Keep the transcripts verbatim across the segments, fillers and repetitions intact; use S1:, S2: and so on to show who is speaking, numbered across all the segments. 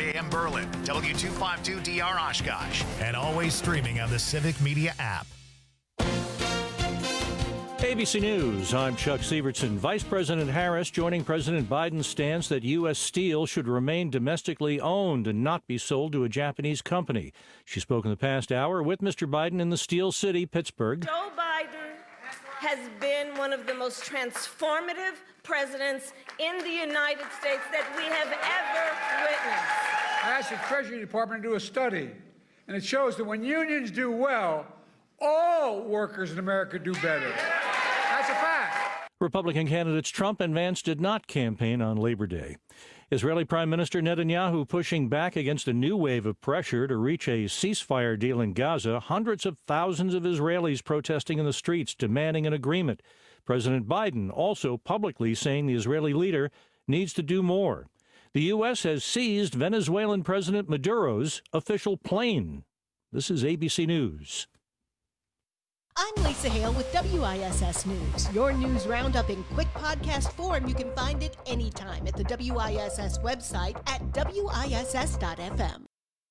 S1: A M Berlin, W two fifty-two D R Oshkosh, and always streaming on the Civic Media app.
S2: A B C News, I'm Chuck Sievertson. Vice President Harris joining President Biden's stance that U S steel should remain domestically owned and not be sold to a Japanese company. She spoke in the past hour with Mister Biden in the Steel City, Pittsburgh.
S3: Joe Biden has been one of the most transformative presidents in the United States that we have ever witnessed.
S4: I asked the Treasury Department to do a study, and it shows that when unions do well, all workers in America do better. That's a fact.
S2: Republican candidates Trump and Vance did not campaign on Labor Day. Israeli Prime Minister Netanyahu pushing back against a new wave of pressure to reach a ceasefire deal in Gaza. Hundreds of thousands of Israelis protesting in the streets, demanding an agreement. President Biden also publicly saying the Israeli leader needs to do more. The U S has seized Venezuelan President Maduro's official plane. This is A B C News.
S5: I'm Lisa Hale with W I S S News. Your news roundup in quick podcast form. You can find it anytime at the W I S S website at W I S S dot F M.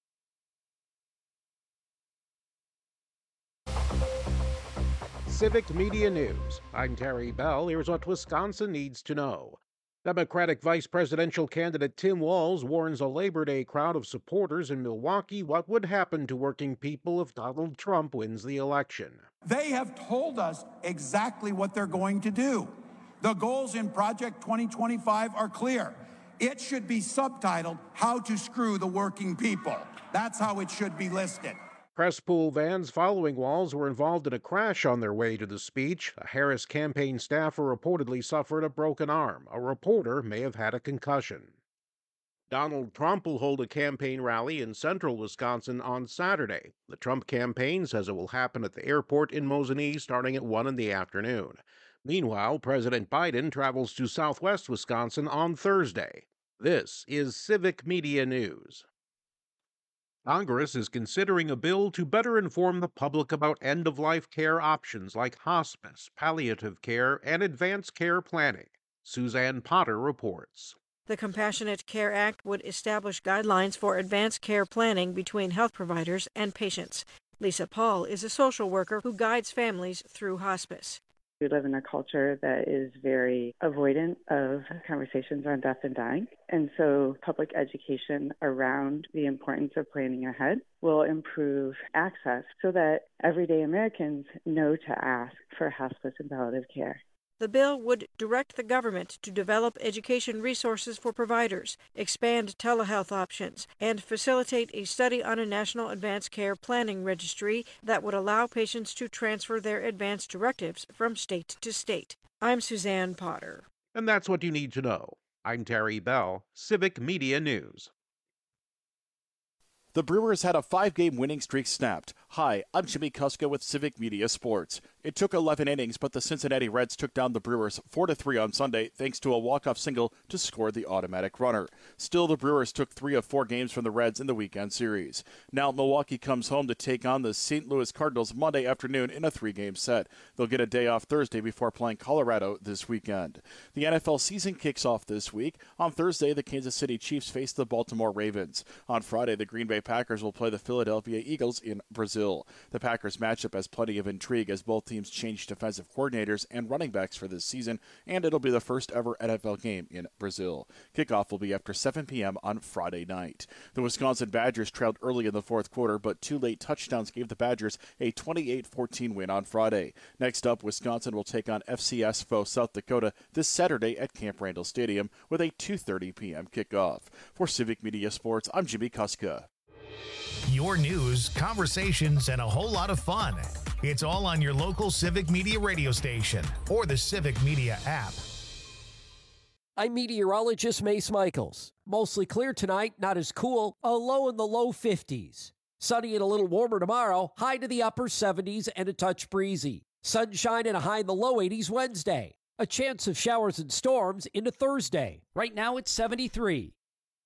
S6: Civic Media News. I'm Terry Bell. Here's what Wisconsin needs to know. Democratic vice presidential candidate Tim Walz warns a Labor Day crowd of supporters in Milwaukee what would happen to working people if Donald Trump wins the election.
S7: They have told us exactly what they're going to do. The goals in Project twenty twenty-five are clear. It should be subtitled, How to Screw the Working People. That's how it should be listed.
S6: Press pool vans following Walz were involved in a crash on their way to the speech. A Harris campaign staffer reportedly suffered a broken arm. A reporter may have had a concussion. Donald Trump will hold a campaign rally in central Wisconsin on Saturday. The Trump campaign says it will happen at the airport in Mosinee starting at one in the afternoon. Meanwhile, President Biden travels to southwest Wisconsin on Thursday. This is Civic Media News. Congress is considering a bill to better inform the public about end-of-life care options like hospice, palliative care, and advanced care planning. Suzanne Potter reports.
S8: The Compassionate Care Act would establish guidelines for advanced care planning between health providers and patients. Lisa Paul is a social worker who guides families through hospice.
S9: We live in a culture that is very avoidant of conversations on death and dying. And so public education around the importance of planning ahead will improve access so that everyday Americans know to ask for hospice and palliative care.
S8: The bill would direct the government to develop education resources for providers, expand telehealth options, and facilitate a study on a national advanced care planning registry that would allow patients to transfer their advance directives from state to state. I'm Suzanne Potter.
S6: And that's what you need to know. I'm Terry Bell, Civic Media News.
S10: The Brewers had a five-game winning streak snapped. Hi, I'm Jimmy Kuska with Civic Media Sports. It took eleven innings, but the Cincinnati Reds took down the Brewers four to three on Sunday thanks to a walk-off single to score the automatic runner. Still, the Brewers took three of four games from the Reds in the weekend series. Now, Milwaukee comes home to take on the Saint Louis Cardinals Monday afternoon in a three-game set. They'll get a day off Thursday before playing Colorado this weekend. The N F L season kicks off this week. On Thursday, the Kansas City Chiefs face the Baltimore Ravens. On Friday, the Green Bay Packers will play the Philadelphia Eagles in Brazil. The Packers matchup has plenty of intrigue as both teams change defensive coordinators and running backs for this season, and it'll be the first ever N F L game in Brazil. Kickoff will be after seven p.m. on Friday night. The Wisconsin Badgers trailed early in the fourth quarter, but two late touchdowns gave the Badgers a twenty-eight fourteen win on Friday. Next up, Wisconsin will take on F C S foe South Dakota this Saturday at Camp Randall Stadium with a two thirty p.m. kickoff. For Civic Media Sports, I'm Jimmy Kuska.
S1: Your news, conversations, and a whole lot of fun. It's all on your local Civic Media radio station or the Civic Media app.
S11: I'm meteorologist Mace Michaels. Mostly clear tonight, not as cool, a low in the low fifties. Sunny and a little warmer tomorrow, high to the upper seventies and a touch breezy. Sunshine and a high in the low eighties Wednesday. A chance of showers and storms into Thursday. Right now it's seventy-three.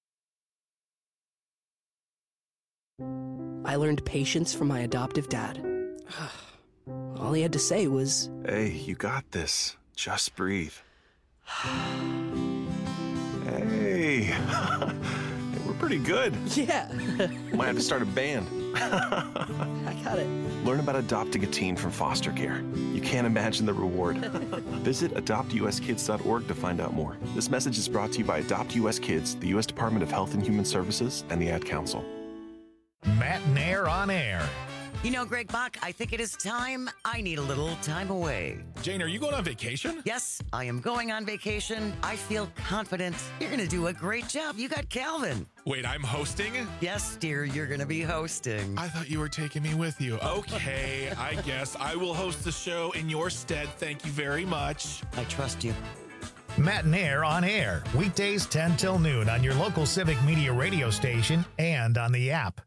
S12: I learned patience from my adoptive dad. All he had to say was,
S13: "Hey, you got this. Just breathe." Hey, we're pretty good.
S12: Yeah.
S13: Might have to start a band.
S12: I got it.
S13: Learn about adopting a teen from foster care. You can't imagine the reward. Visit adopt u s kids dot org to find out more. This message is brought to you by Adopt U S Kids, the U S Department of Health and Human Services, and the Ad Council.
S1: Matt and Air on Air.
S14: You know, Greg Bach, I think it is time I need a little time away.
S15: Jane, are you going on vacation?
S14: Yes, I am going on vacation. I feel confident. You're going to do a great job. You got Calvin.
S15: Wait, I'm hosting?
S14: Yes, dear, you're going to be hosting.
S15: I thought you were taking me with you. Okay, I guess I will host the show in your stead. Thank you very much.
S14: I trust you.
S1: Matt and Air on Air. Weekdays ten till noon on your local Civic Media radio station and on the app.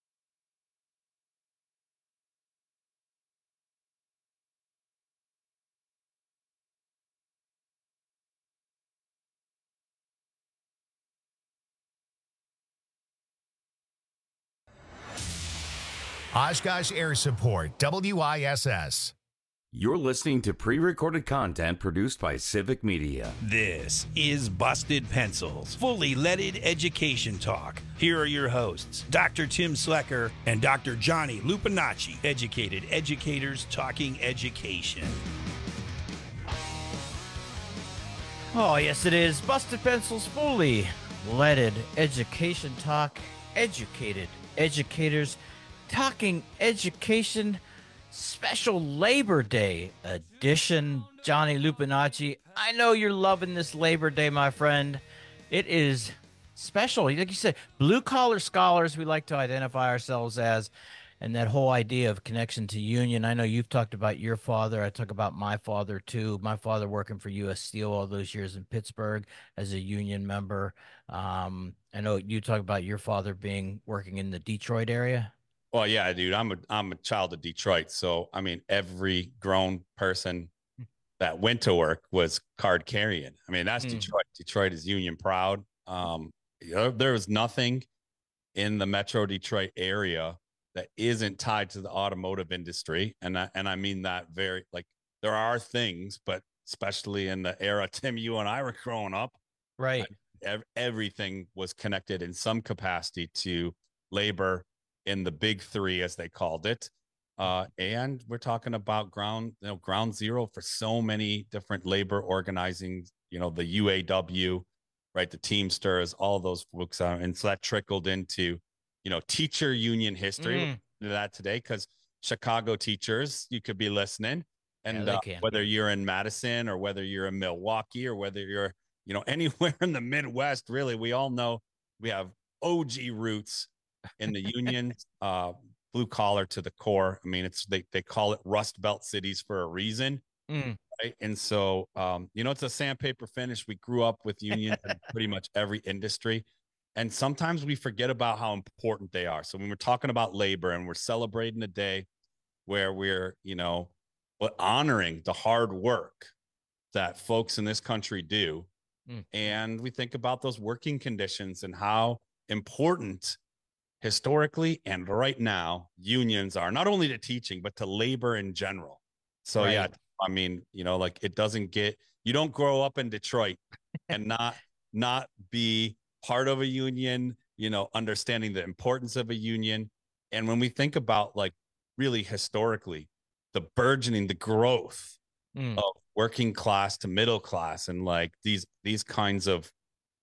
S1: Oshkosh Air Support, W I S S.
S16: You're listening to pre-recorded content produced by Civic Media.
S17: This is Busted Pencils, fully leaded education talk. Here are your hosts, Doctor Tim Slecker and Doctor Johnny Lupinacci, educated educators talking education.
S18: Oh, yes, it is. Busted Pencils, fully leaded education talk, educated educators talking education. Special Labor Day edition. Johnny Lupinacci, I know you're loving this Labor Day, my friend. It is special. Like you said, blue-collar scholars, we like to identify ourselves as, and that whole idea of connection to union. I know you've talked about your father. I talk about my father, too. My father working for U S Steel all those years in Pittsburgh as a union member. Um, I know you talk about your father being working in the Detroit area.
S19: Well, yeah, dude, I'm a I'm a child of Detroit. So, I mean, every grown person that went to work was card carrying. I mean, that's mm. Detroit. Detroit is union proud. Um, you know, there was nothing in the Metro Detroit area that isn't tied to the automotive industry. And I, and I mean that very, like, there are things, but especially in the era, Tim, you and I were growing up.
S18: Right.
S19: Ev- everything was connected in some capacity to labor in the big three, as they called it. Uh, and we're talking about ground, you know, ground zero for so many different labor organizing, you know, the U A W, right? The Teamsters, all those folks. Uh, and so that trickled into, you know, teacher union history mm. that today, because Chicago teachers, you could be listening. And yeah, uh, whether you're in Madison or whether you're in Milwaukee or whether you're, you know, anywhere in the Midwest, really, we all know we have O G roots in the union, uh, blue collar to the core. I mean, it's they they call it Rust Belt cities for a reason, mm. right? And so, um, you know, it's a sandpaper finish. We grew up with unions in pretty much every industry, and sometimes we forget about how important they are. So when we're talking about labor and we're celebrating a day where we're, you know, honoring the hard work that folks in this country do, mm. and we think about those working conditions and how important historically and right now unions are, not only to teaching but to labor in general. So right. yeah, I mean, you know, like it doesn't get, you don't grow up in Detroit and not not be part of a union, you know, understanding the importance of a union. And when we think about, like, really historically the burgeoning, the growth mm. of working class to middle class, and like these these kinds of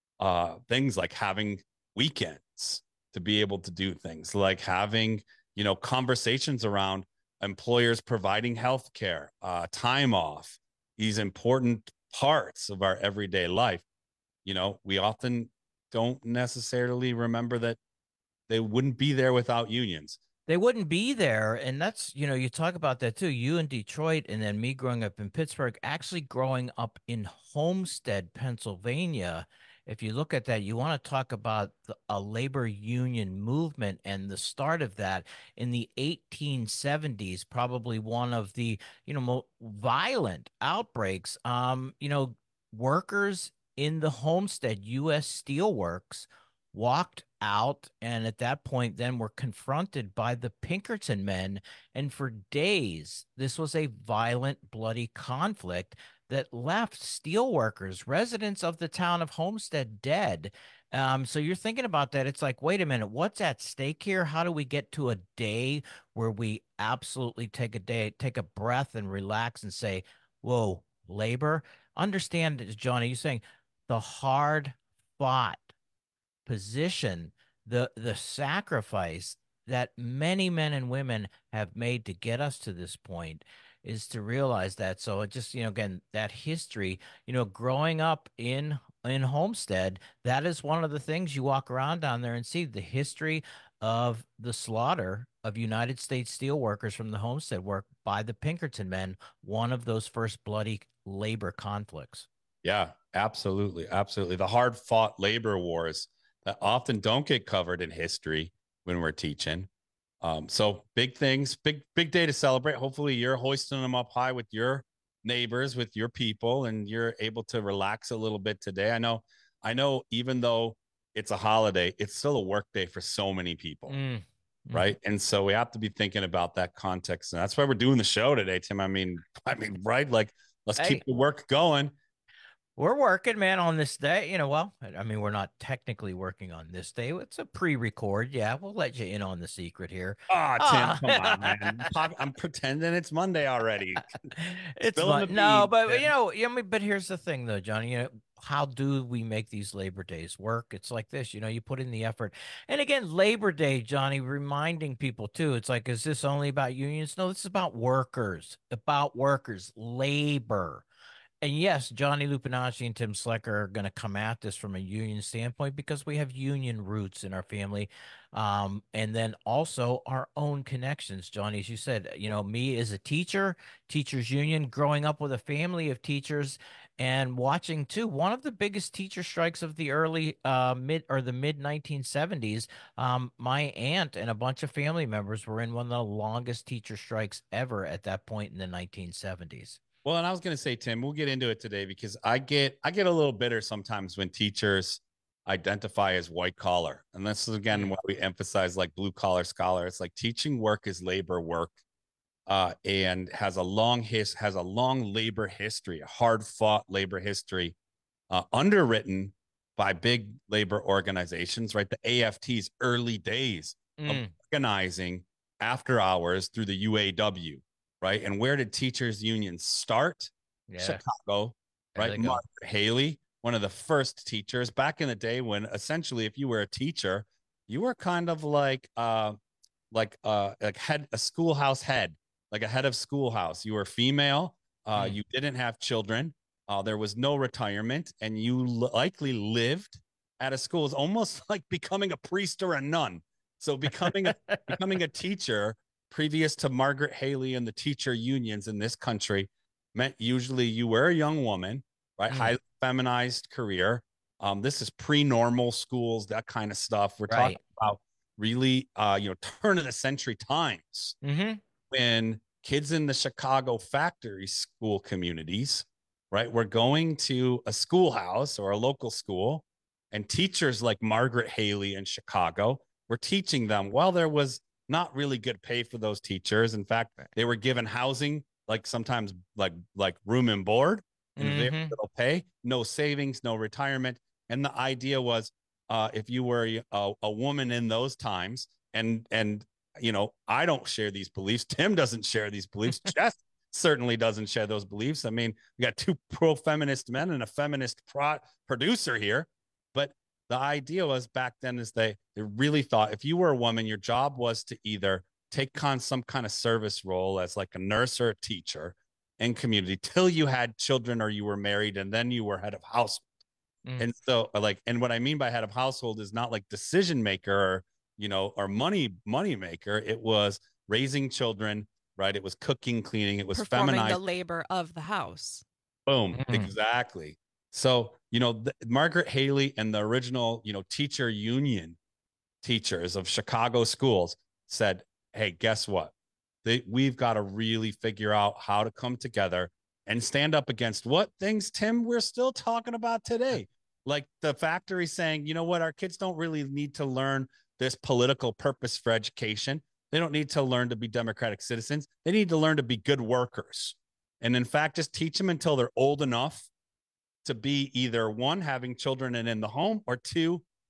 S19: uh things, like having weekends to be able to do things, like having, you know, conversations around employers providing health care, uh, time off, these important parts of our everyday life. You know, we often don't necessarily remember that they wouldn't be there without unions.
S18: They wouldn't be there. And that's, you know, you talk about that too. You in Detroit, and then me growing up in Pittsburgh, actually growing up in Homestead, Pennsylvania. If you look at that, you want to talk about the, a labor union movement and the start of that in the eighteen seventies, probably one of the, you know, most violent outbreaks. Um, you know, workers in the Homestead U S Steelworks walked out, and at that point then were confronted by the Pinkerton men. And for days, this was a violent, bloody conflict that left steelworkers, residents of the town of Homestead, dead. Um, so you're thinking about that. It's like, wait a minute, what's at stake here? How do we get to a day where we absolutely take a day, take a breath and relax and say, whoa, labor? Understand, Johnny, you're saying the hard fought position, the the sacrifice that many men and women have made to get us to this point is to realize that. So it just, you know, again, that history, you know, growing up in in Homestead, that is one of the things you walk around down there and see the history of the slaughter of United States steelworkers from the Homestead work by the Pinkerton men, one of those first bloody labor conflicts.
S19: Yeah, absolutely. Absolutely. The hard fought labor wars that often don't get covered in history when we're teaching. Um, so big things, big, big day to celebrate. Hopefully you're hoisting them up high with your neighbors, with your people, and you're able to relax a little bit today. I know, I know, even though it's a holiday, it's still a work day for so many people.
S18: Mm.
S19: Right. And so we have to be thinking about that context. And that's why we're doing the show today, Tim. I mean, I mean, right. Like, let's
S18: Hey.
S19: keep the work going.
S18: We're working, man, on this day. You know, well, I mean, we're not technically working on this day. It's a pre-record. Yeah, we'll let you in on the secret here.
S19: Oh, Tim,
S18: Ah.
S19: come on, man. I'm, I'm pretending it's Monday already.
S18: It's
S19: Spilling
S18: fun.
S19: the
S18: No,
S19: beans,
S18: but
S19: Tim.
S18: you know, you know, but here's the thing, though, Johnny. You know, how do we make these Labor Days work? It's like this. You know, you put in the effort, and again, Labor Day, Johnny, reminding people too. It's like, is this only about unions? No, this is about workers. About workers, labor. And yes, Johnny Lupinacci and Tim Slecker are going to come at this from a union standpoint because we have union roots in our family. Um, and then also our own connections, Johnny, as you said, you know, me as a teacher, teachers union, growing up with a family of teachers and watching too, one of the biggest teacher strikes of the early uh, mid or the mid nineteen seventies. Um, my aunt and a bunch of family members were in one of the longest teacher strikes ever at that point in the nineteen seventies.
S19: Well, and I was going to say, Tim, we'll get into it today because I get I get a little bitter sometimes when teachers identify as white collar. And this is, again, why we emphasize like blue collar scholar. It's like teaching work is labor work uh, and has a long his has a long labor history, a hard fought labor history, uh, underwritten by big labor organizations, right? The A F T's early days
S18: Mm.
S19: of organizing after hours through the U A W. Right. And where did teachers unions start?
S18: Yeah.
S19: Chicago,
S18: There
S19: right?
S18: they go.
S19: Margaret Haley, one of the first teachers back in the day when essentially if you were a teacher, you were kind of like uh like uh like head a schoolhouse head, like a head of schoolhouse. You were female, uh,
S18: Mm.
S19: you didn't have children, uh, there was no retirement, and you l- likely lived at a school. It's almost like becoming a priest or a nun. So becoming a becoming a teacher previous to Margaret Haley and the teacher unions in this country meant usually you were a young woman, right?
S18: Mm.
S19: Highly feminized career. Um, this is pre-normal schools, that kind of stuff. We're
S18: Right.
S19: talking about really, uh, you know, turn of the century times
S18: Mm-hmm.
S19: when kids in the Chicago factory school communities, right, were going to a schoolhouse or a local school, and teachers like Margaret Haley in Chicago were teaching them while there was not really good pay for those teachers. In fact, they were given housing, like sometimes like like room and board, and very
S18: Mhm.
S19: little pay, no savings, no retirement. And the idea was, uh, if you were a, a woman in those times, and and you know, I don't share these beliefs. Tim doesn't share these beliefs. Jess certainly doesn't share those beliefs. I mean, we got two pro-feminist men and a feminist pro- producer here, but the idea was back then is they, they really thought if you were a woman, your job was to either take on some kind of service role as like a nurse or a teacher in community till you had children or you were married, and then you were head of household.
S18: Mm.
S19: And so like, and what I mean by head of household is not like decision maker or, you know, or money, money maker. It was raising children, right? It was cooking, cleaning. It was
S20: Performing
S19: feminized.
S20: the labor of the house.
S19: Boom.
S18: Mhm.
S19: Exactly. So, you know, the, Margaret Haley and the original, you know, teacher union teachers of Chicago schools said, hey, guess what? They, we've got to really figure out how to come together and stand up against what things, Tim, we're still talking about today. Like the factory saying, you know what, our kids don't really need to learn this political purpose for education. They don't need to learn to be democratic citizens. They need to learn to be good workers. And in fact, just teach them until they're old enough to be either one, having children and in the home, or two,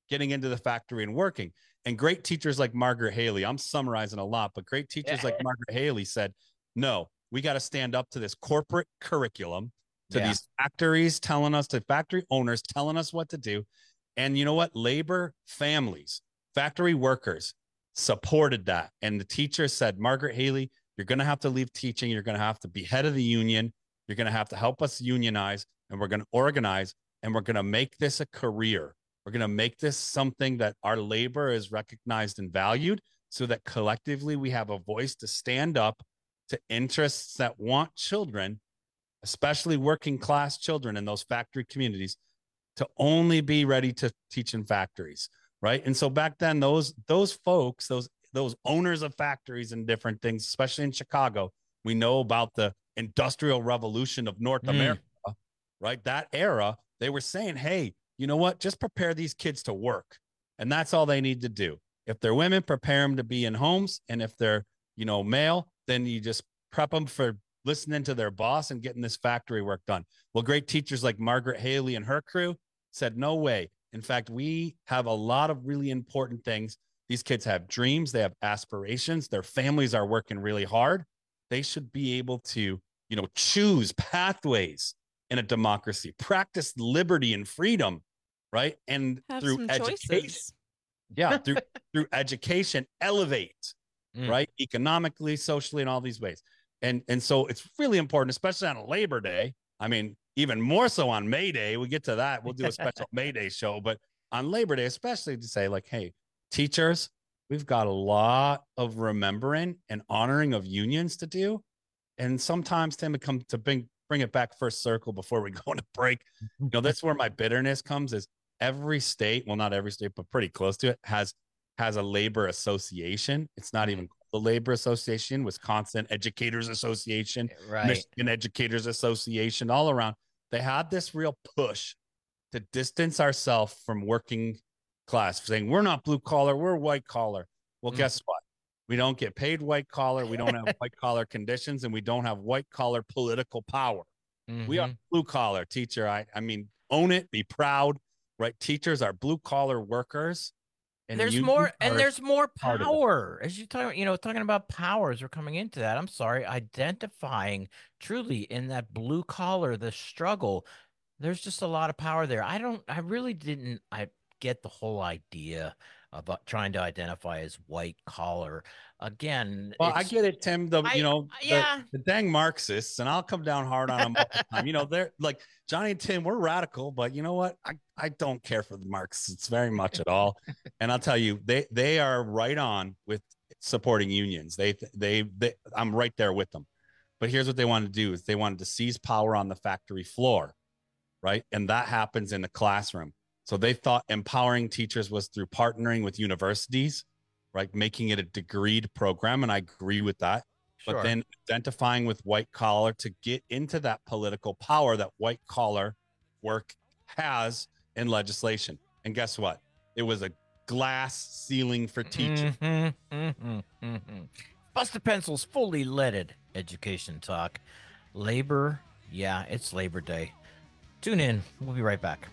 S19: getting into the factory and working. And great teachers like Margaret Haley, I'm summarizing a lot, but great teachers like Margaret Haley said, no, we got to stand up to this corporate curriculum, to
S18: Yeah.
S19: these factories telling us, to factory owners telling us what to do. And you know what? Labor families, factory workers supported that. And the teacher said, Margaret Haley, you're going to have to leave teaching. You're going to have to be head of the union. You're going to have to help us unionize, and we're going to organize, and we're going to make this a career. We're going to make this something that our labor is recognized and valued, so that collectively we have a voice to stand up to interests that want children, especially working class children in those factory communities, to only be ready to teach in factories, right? And so back then, those those folks, those those owners of factories and different things, especially in Chicago, we know about the Industrial Revolution of North
S18: Mm.
S19: America, right? That era, they were saying, hey, you know what? Just prepare these kids to work. And that's all they need to do. If they're women, prepare them to be in homes. And if they're, you know, male, then you just prep them for listening to their boss and getting this factory work done. Well, great teachers like Margaret Haley and her crew said, no way. In fact, we have a lot of really important things. These kids have dreams. They have aspirations. Their families are working really hard. They should be able to, you know, choose pathways in a democracy, practice liberty and freedom, right? And
S20: Have
S19: through
S20: some
S19: education,
S20: choices.
S19: yeah, through through education, elevate,
S18: Mm.
S19: right? Economically, socially, in all these ways. And and so it's really important, especially on Labor Day. I mean, even more so on May Day. We get to that. We'll do a special May Day show, but on Labor Day, especially to say like, hey, teachers, we've got a lot of remembering and honoring of unions to do. And sometimes, Tim, it comes to bring bring it back first circle before we go into break. You know, that's where my bitterness comes, is every state, well, not every state, but pretty close to it, has has a labor association. It's not even called the Labor Association. Wisconsin Educators Association,
S18: Right.
S19: Michigan Educators Association, all around. They had this real push to distance ourselves from working class, saying we're not blue collar, we're white collar. Well,
S18: Mm.
S19: guess what? We don't get paid white collar. We don't have white collar conditions, and we don't have white collar political power. We are
S18: Mhm.
S19: blue collar, teacher. I, I mean, own it, be proud, right? Teachers are blue collar workers. And
S18: there's
S19: unions
S18: more,
S19: are
S18: and there's more
S19: part of it.
S18: power as you talk. You know, talking about powers, we're coming into that. I'm sorry, identifying truly in that blue collar, the struggle. There's just a lot of power there. I don't. I really didn't. I get the whole idea about trying to identify as white collar. Again,
S19: Well, I
S18: it's-
S19: get it, Tim. The
S18: I-
S19: you know, the,
S18: yeah.
S19: the dang Marxists, and I'll come down hard on them all the time. You know, they're like Johnny and Tim. We're radical, but you know what? I, I don't care for the Marxists very much at all. And I'll tell you, they they are right on with supporting unions. They they they. I'm right there with them. But here's what they wanted to do: is they wanted to seize power on the factory floor, right? And that happens in the classroom. So they thought empowering teachers was through partnering with universities, right? Making it a degreed program. And I agree with that.
S18: Sure.
S19: But then identifying with white collar to get into that political power that white collar work has in legislation. And guess what? It was a glass ceiling for teachers.
S18: Mhm, mhm, mhm. Busted Pencils, fully leaded education talk. Labor, yeah, it's Labor Day. Tune in. We'll be right back.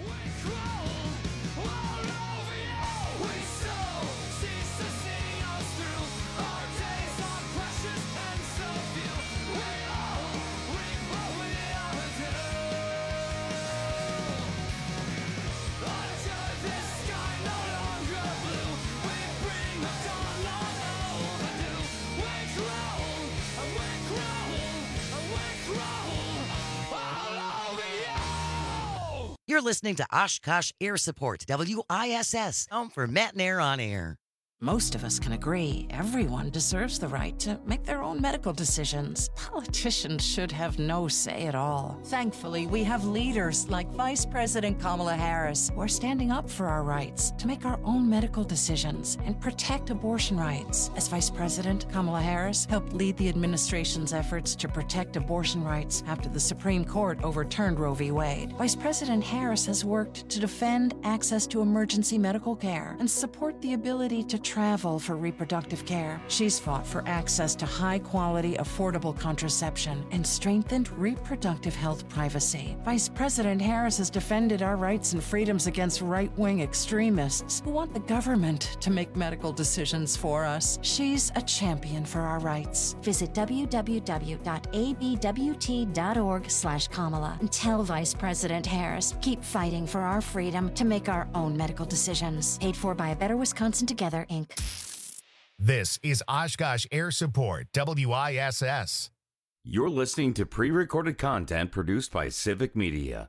S14: You're listening to Oshkosh Air Support, W I S S, home for Matt and Air on Air.
S21: Most of us can agree everyone deserves the right to make their own medical decisions. Politicians should have no say at all. Thankfully, we have leaders like Vice President Kamala Harris who are standing up for our rights to make our own medical decisions and protect abortion rights. As Vice President, Kamala Harris helped lead the administration's efforts to protect abortion rights after the Supreme Court overturned Roe v. Wade. Vice President Harris has worked to defend access to emergency medical care and support the ability to travel for reproductive care. She's fought for access to high-quality, affordable contraception and strengthened reproductive health privacy. Vice President Harris has defended our rights and freedoms against right-wing extremists who want the government to make medical decisions for us. She's a champion for our rights.
S3: Visit w w w dot a b w t dot org slash Kamala and tell Vice President Harris, keep fighting for our freedom to make our own medical decisions. Paid for by A Better Wisconsin Together, Incorporated.
S1: This is Oshkosh Air Support, W I S S.
S16: You're listening to pre-recorded content produced by Civic Media.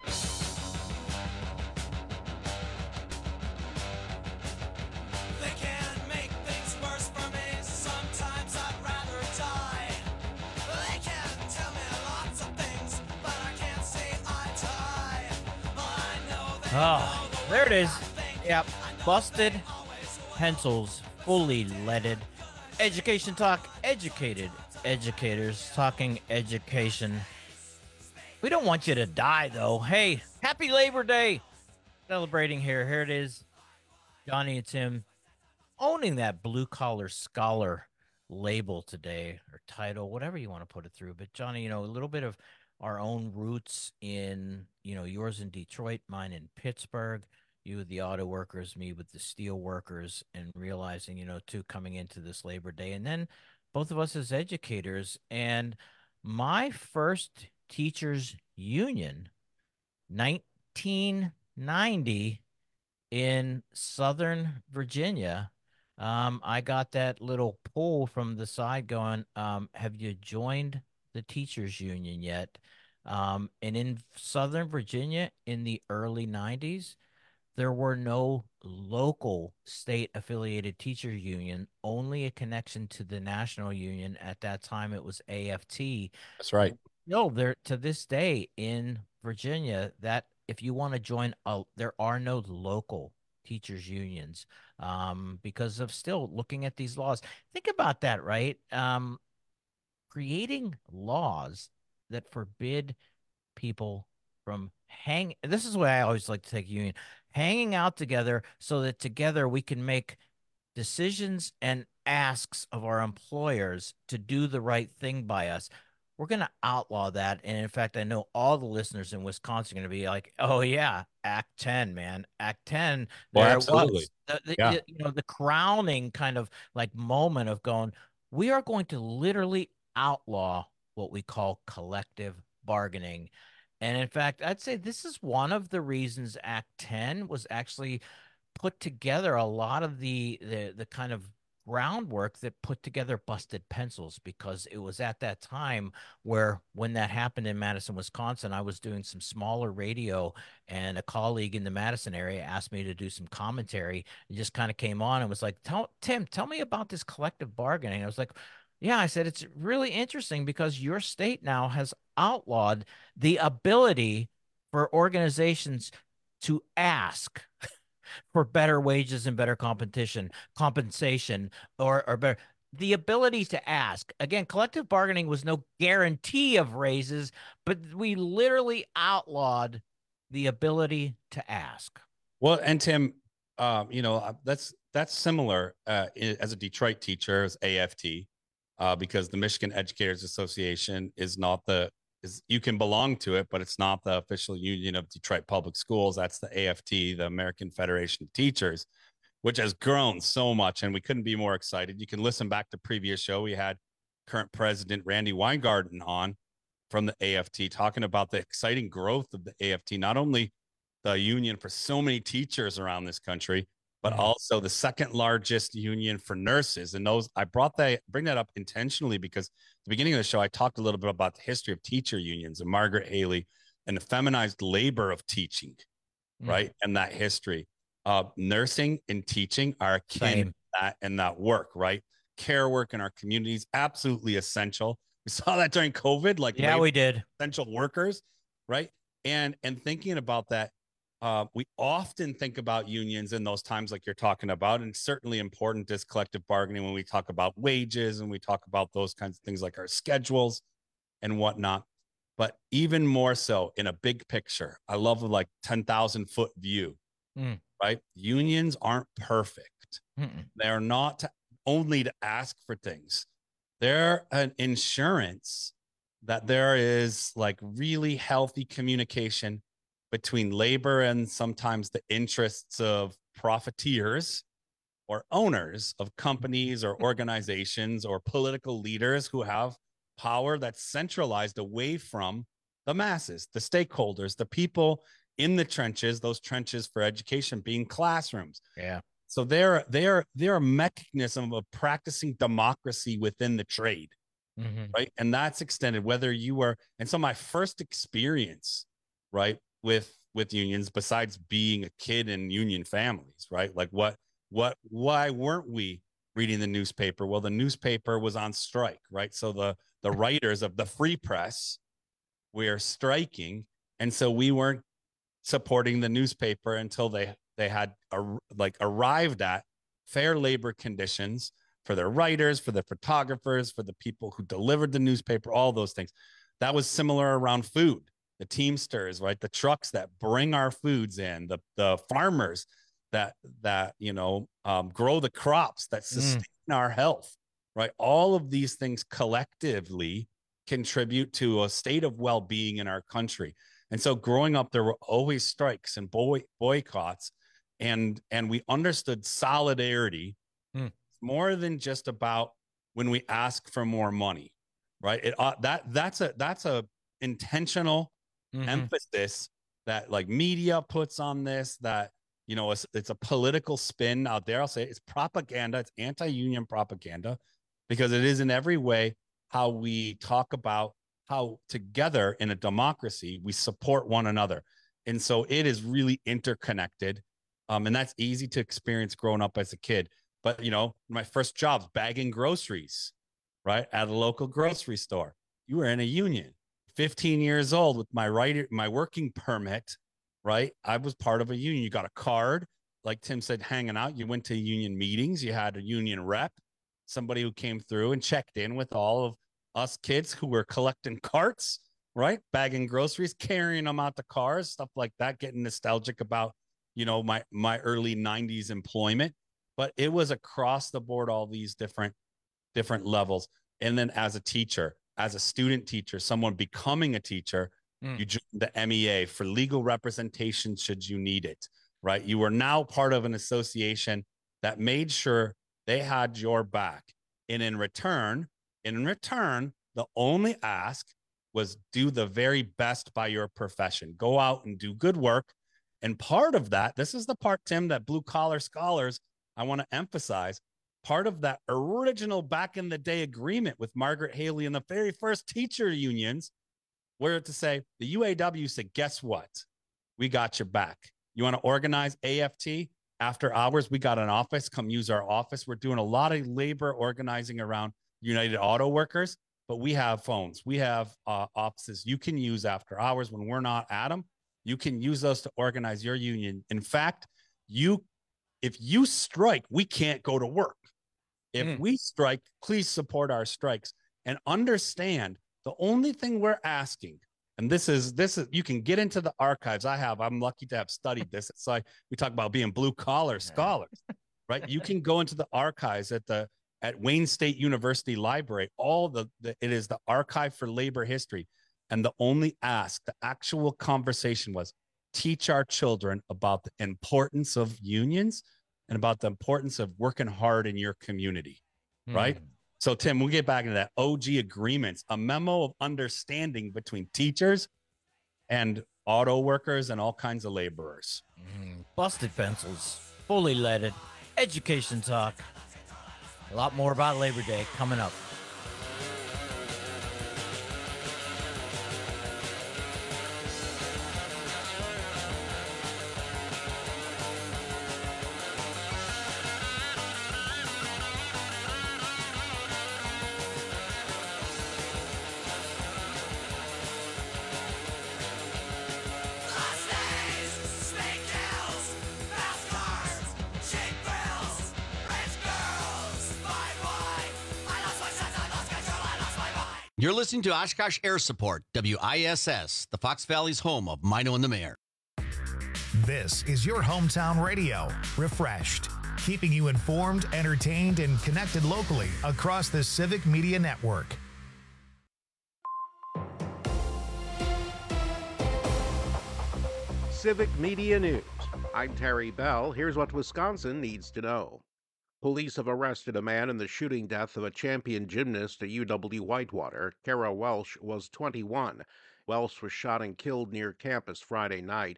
S18: Oh, there it is. Yep. Busted pencils, fully leaded. Education talk, educated educators talking education. We don't want you to die, though. Hey, happy Labor Day. Celebrating here. Here it is. Johnny and Tim owning that blue-collar scholar label today, or title, whatever you want to put it through. But, Johnny, you know, a little bit of our own roots in, you know, yours in Detroit, mine in Pittsburgh, you with the auto workers, me with the steel workers, and realizing, you know, too, coming into this Labor Day. And then both of us as educators. And my first teachers union, nineteen ninety in Southern Virginia. Um, I got that little pull from the side going, um, have you joined the teachers union yet? Um, and in Southern Virginia in the early nineties, there were no local state affiliated teachers union, only a connection to the national union. At that time, it was A F T.
S19: That's right.
S18: No, there to this day in Virginia, that if you want to join, a, there are no local teachers unions um, because of still looking at these laws. Think about that, right? Um, creating laws that forbid people from hang. This is what I always like to take union, hanging out together so that together we can make decisions and asks of our employers to do the right thing by us. We're going to outlaw that. And in fact, I know all the listeners in Wisconsin are going to be like, oh yeah, Act ten, man, Act ten.
S19: Well,
S18: there
S19: absolutely.
S18: was. The, the,
S19: Yeah.
S18: the, you know, the crowning kind of like moment of going, we are going to literally outlaw what we call collective bargaining. And in fact, I'd say this is one of the reasons Act ten was actually put together, a lot of the the the kind of groundwork that put together Busted Pencils, because it was at that time where when that happened in Madison, Wisconsin, I was doing some smaller radio, and a colleague in the Madison area asked me to do some commentary. It just kind of came on and was like, tell, Tim, tell me about this collective bargaining. I was like, yeah, I said, it's really interesting because your state now has outlawed the ability for organizations to ask for better wages and better competition, compensation, or, or better, the ability to ask. Again, collective bargaining was no guarantee of raises, but we literally outlawed the ability to ask.
S19: Well, and Tim, um, you know, uh, that's that's similar uh, i- as a Detroit teacher, as A F T, uh, because the Michigan Educators Association is not the is you can belong to it, but it's not the official union of Detroit Public Schools. That's the A F T, the American Federation of Teachers, which has grown so much, and we couldn't be more excited. You can listen back to previous show. We had current president Randy Weingarten on from the A F T talking about the exciting growth of the A F T, not only the union for so many teachers around this country, but also the second largest union for nurses. And those, I brought that, bring that up intentionally because at the beginning of the show, I talked a little bit about the history of teacher unions and Margaret Haley and the feminized labor of teaching,
S18: Mm.
S19: right? And that history. Uh, nursing and teaching are akin
S18: Same.
S19: to that and that work, right? Care work in our communities, absolutely essential. We saw that during COVID, like
S18: Yeah,
S19: labor
S18: we did.
S19: essential workers, right? And and thinking about that, uh, we often think about unions in those times like you're talking about, and certainly important is collective bargaining when we talk about wages and we talk about those kinds of things like our schedules and whatnot. But even more so in a big picture, I love the like ten thousand foot view,
S18: Mm.
S19: right? Unions aren't perfect. asked.
S18: Mm-mm.
S19: They're not only to ask for things. They're an insurance that there is like really healthy communication between labor and sometimes the interests of profiteers or owners of companies or organizations or political leaders who have power that's centralized away from the masses, the stakeholders, the people in the trenches, those trenches for education being classrooms.
S18: Yeah.
S19: So they're they're they're a mechanism of practicing democracy within the trade,
S18: Mm-hmm.
S19: right? And that's extended whether you were. And so my first experience, right, with with unions, besides being a kid in union families, right, like what what why weren't we reading the newspaper? Well, the newspaper was on strike, right? So the the writers of the Free Press were striking, and so we weren't supporting the newspaper until they they had a, like arrived at fair labor conditions for their writers, for the photographers, for the people who delivered the newspaper, all those things. That was similar around food. The Teamsters, right? The trucks that bring our foods in, the the farmers that that you know um, grow the crops that sustain mm. our health, right? All of these things collectively contribute to a state of well-being in our country. And so growing up, there were always strikes and boy boycotts, and and we understood solidarity
S18: mm.
S19: more than just about when we ask for more money, right? It uh, that that's a that's a intentional mm-hmm. emphasis that like media puts on this, that you know it's, it's a political spin out there. I'll say it's propaganda, it's anti-union propaganda, because it is in every way how we talk about how together in a democracy we support one another. And so it is really interconnected, um, and that's easy to experience growing up as a kid. But you know, my first job's bagging groceries, right, at a local grocery store. You were in a union. fifteen years old with my right, my working permit, right? I was part of a union. You got a card, like Tim said, hanging out. You went to union meetings. You had a union rep, somebody who came through and checked in with all of us kids who were collecting carts, right? Bagging groceries, carrying them out to cars, stuff like that, getting nostalgic about, you know, my, my early nineties employment. But it was across the board, all these different, different levels. And then as a teacher, as a student teacher, someone becoming a teacher, mm. you joined the M E A for legal representation should you need it, right? You were now part of an association that made sure they had your back. And in return, in return, the only ask was do the very best by your profession. Go out and do good work. And part of that, this is the part, Tim, that blue collar scholars, I want to emphasize, part of that original back in the day agreement with Margaret Haley and the very first teacher unions were to say, the U A W said, guess what? We got your back. You want to organize A F T after hours? We got an office. Come use our office. We're doing a lot of labor organizing around United Auto Workers, but we have phones. We have uh, offices you can use after hours when we're not at them. You can use those to organize your union. In fact, you, if you strike, we can't go to work. If mm. we strike, please support our strikes and understand the only thing we're asking. And this is, this is, you can get into the archives. I have, I'm lucky to have studied this. It's like, we talk about being blue collar scholars, right? You can go into the archives at the, at Wayne State University Library, all the, the, it is the Archive for Labor History. And the only ask, the actual conversation was teach our children about the importance of unions and about the importance of working hard in your community, mm. right? So Tim, we'll get back into that. O G agreements, a memo of understanding between teachers and auto workers and all kinds of laborers.
S18: Mm. Busted pencils, fully leaded, education talk. A lot more about Labor Day coming up.
S4: You're listening to Oshkosh Air Support, W I S S, the Fox Valley's home of Mino and the Mayor.
S1: This is your hometown radio, refreshed. keeping you informed, entertained, and connected locally across the Civic Media Network.
S6: Civic Media News. I'm Terry Bell. Here's what Wisconsin needs to know. Police have arrested a man in the shooting death of a champion gymnast at U W-Whitewater. Kara Welsh was twenty-one. Welsh was shot and killed near campus Friday night.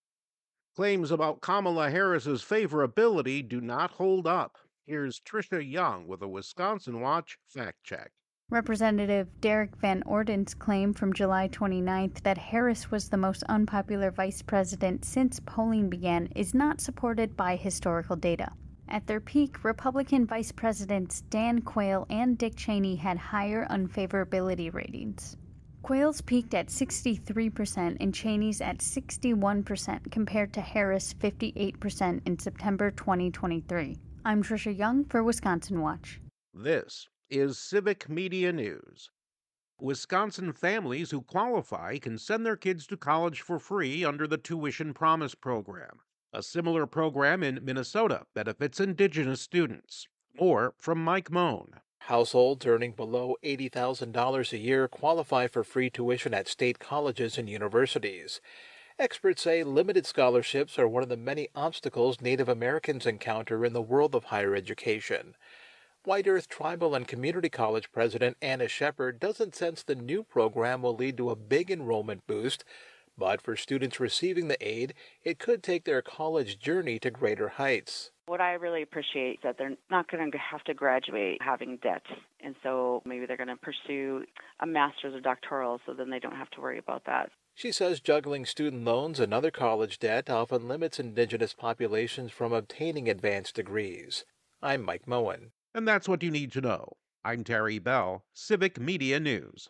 S6: Claims about Kamala Harris's favorability do not hold up. Here's Tricia Young with a Wisconsin Watch fact check.
S2: Representative Derek Van Orden's claim from July twenty-ninth that Harris was the most unpopular vice president since polling began is not supported by historical data. At their peak, Republican Vice Presidents Dan Quayle and Dick Cheney had higher unfavorability ratings. Quayle's peaked at sixty-three percent and Cheney's at sixty-one percent compared to Harris' fifty-eight percent in September twenty twenty-three. I'm Tricia Young for Wisconsin Watch.
S6: This is Civic Media News. Wisconsin families who qualify can send their kids to college for free under the Tuition Promise program. A similar program in Minnesota benefits Indigenous students. More from Mike Moan.
S22: Households earning below eighty thousand dollars a year qualify for free tuition at state colleges and universities. Experts say limited scholarships are one of the many obstacles Native Americans encounter in the world of higher education. White Earth Tribal and Community College President Anna Shepard doesn't sense the new program will lead to a big enrollment boost, but for students receiving the aid, it could take their college journey to greater heights.
S23: What I really appreciate is that they're not going to have to graduate having debt, and so maybe they're going to pursue a master's or doctoral, so then they don't have to worry about that.
S22: She says juggling student loans and other college debt often limits Indigenous populations from obtaining advanced degrees. I'm Mike Moen.
S6: And that's what you need to know. I'm Terry Bell, Civic Media News.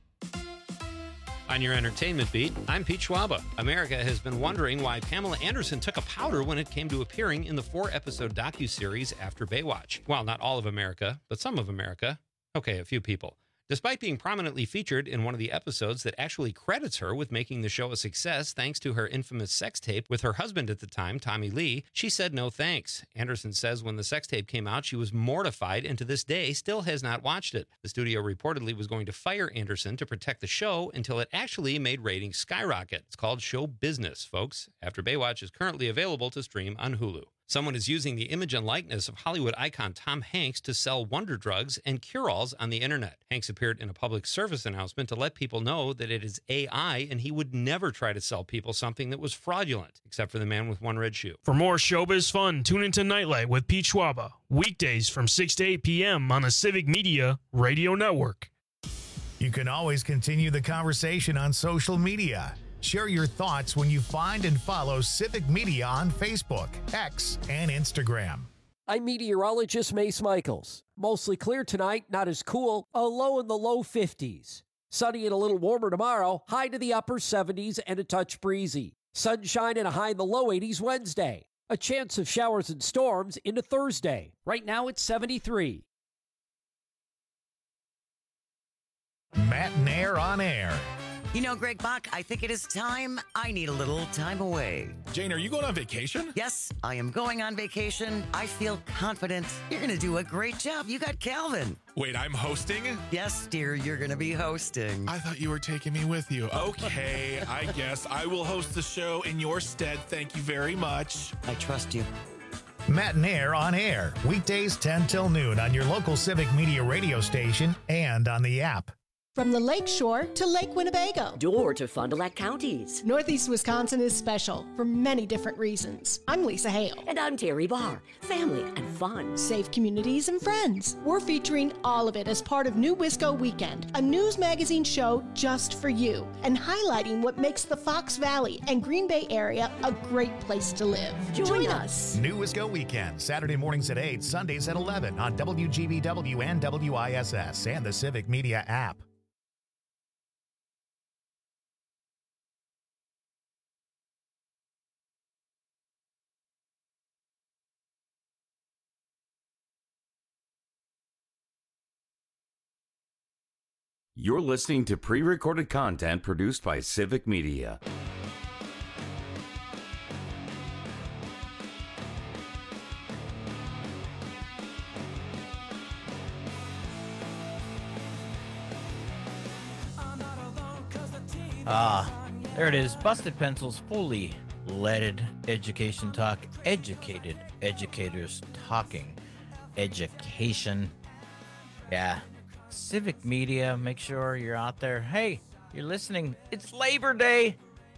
S24: On your entertainment beat, I'm Pete Schwaba. America has been wondering why Pamela Anderson took a powder when it came to appearing in the four-episode docuseries After Baywatch. Well, not all of America, but some of America. Okay, a few people. Despite being prominently featured in one of the episodes that actually credits her with making the show a success thanks to her infamous sex tape with her husband at the time, Tommy Lee, she said no thanks. Anderson says when the sex tape came out, she was mortified and to this day still has not watched it. The studio reportedly was going to fire Anderson to protect the show until it actually made ratings skyrocket. It's called show business, folks. After Baywatch is currently available to stream on Hulu. Someone is using the image and likeness of Hollywood icon Tom Hanks to sell wonder drugs and cure-alls on the internet. Hanks appeared in a public service announcement to let people know that it is A I and he would never try to sell people something that was fraudulent, except for the man with one red shoe.
S25: For more showbiz fun, tune into Nightlight with Pete Schwaba, weekdays from six to eight p.m. on the Civic Media Radio Network.
S1: You can always continue the conversation on social media. Share your thoughts when you find and follow Civic Media on Facebook, X, and Instagram.
S11: I'm meteorologist Mace Michaels. Mostly clear tonight, not as cool. A low in the low fifties. Sunny and a little warmer tomorrow, high to the upper seventies and a touch breezy. Sunshine and a high in the low eighties Wednesday. A chance of showers and storms into Thursday. Right now it's seventy-three.
S1: Matt Nair on air.
S14: You know, Greg Bach, I think it is time. I need a little time away.
S15: Jane, are you going on vacation?
S14: Yes, I am going on vacation. I feel confident. You're going to do a great job. You got Calvin.
S15: Wait, I'm hosting?
S14: Yes, dear, you're going to be hosting.
S15: I thought you were taking me with you. Okay, I guess I will host the show in your stead. Thank you very much.
S14: I trust you.
S1: Matt Nair on air, weekdays ten till noon on your local Civic Media radio station and on the app.
S5: From the Lake Shore to Lake Winnebago.
S26: Door to Fond du Lac counties.
S5: Northeast Wisconsin is special for many different reasons. I'm Lisa Hale.
S26: And I'm Terry Barr. Family and fun.
S5: Safe communities and friends. We're featuring all of it as part of New Wisco Weekend, a news magazine show just for you, and highlighting what makes the Fox Valley and Green Bay area a great place to live.
S26: Join,
S5: Join
S26: us.
S5: us.
S1: New Wisco Weekend, Saturday mornings at eight, Sundays at eleven on W G B W and W I S S and the Civic Media app.
S16: You're listening to pre-recorded content produced by Civic Media.
S18: Ah, there it is. Busted Pencils, fully leaded education talk. Educated educators talking education. Yeah. Civic Media, make sure you're out there. Hey, you're listening. It's Labor Day.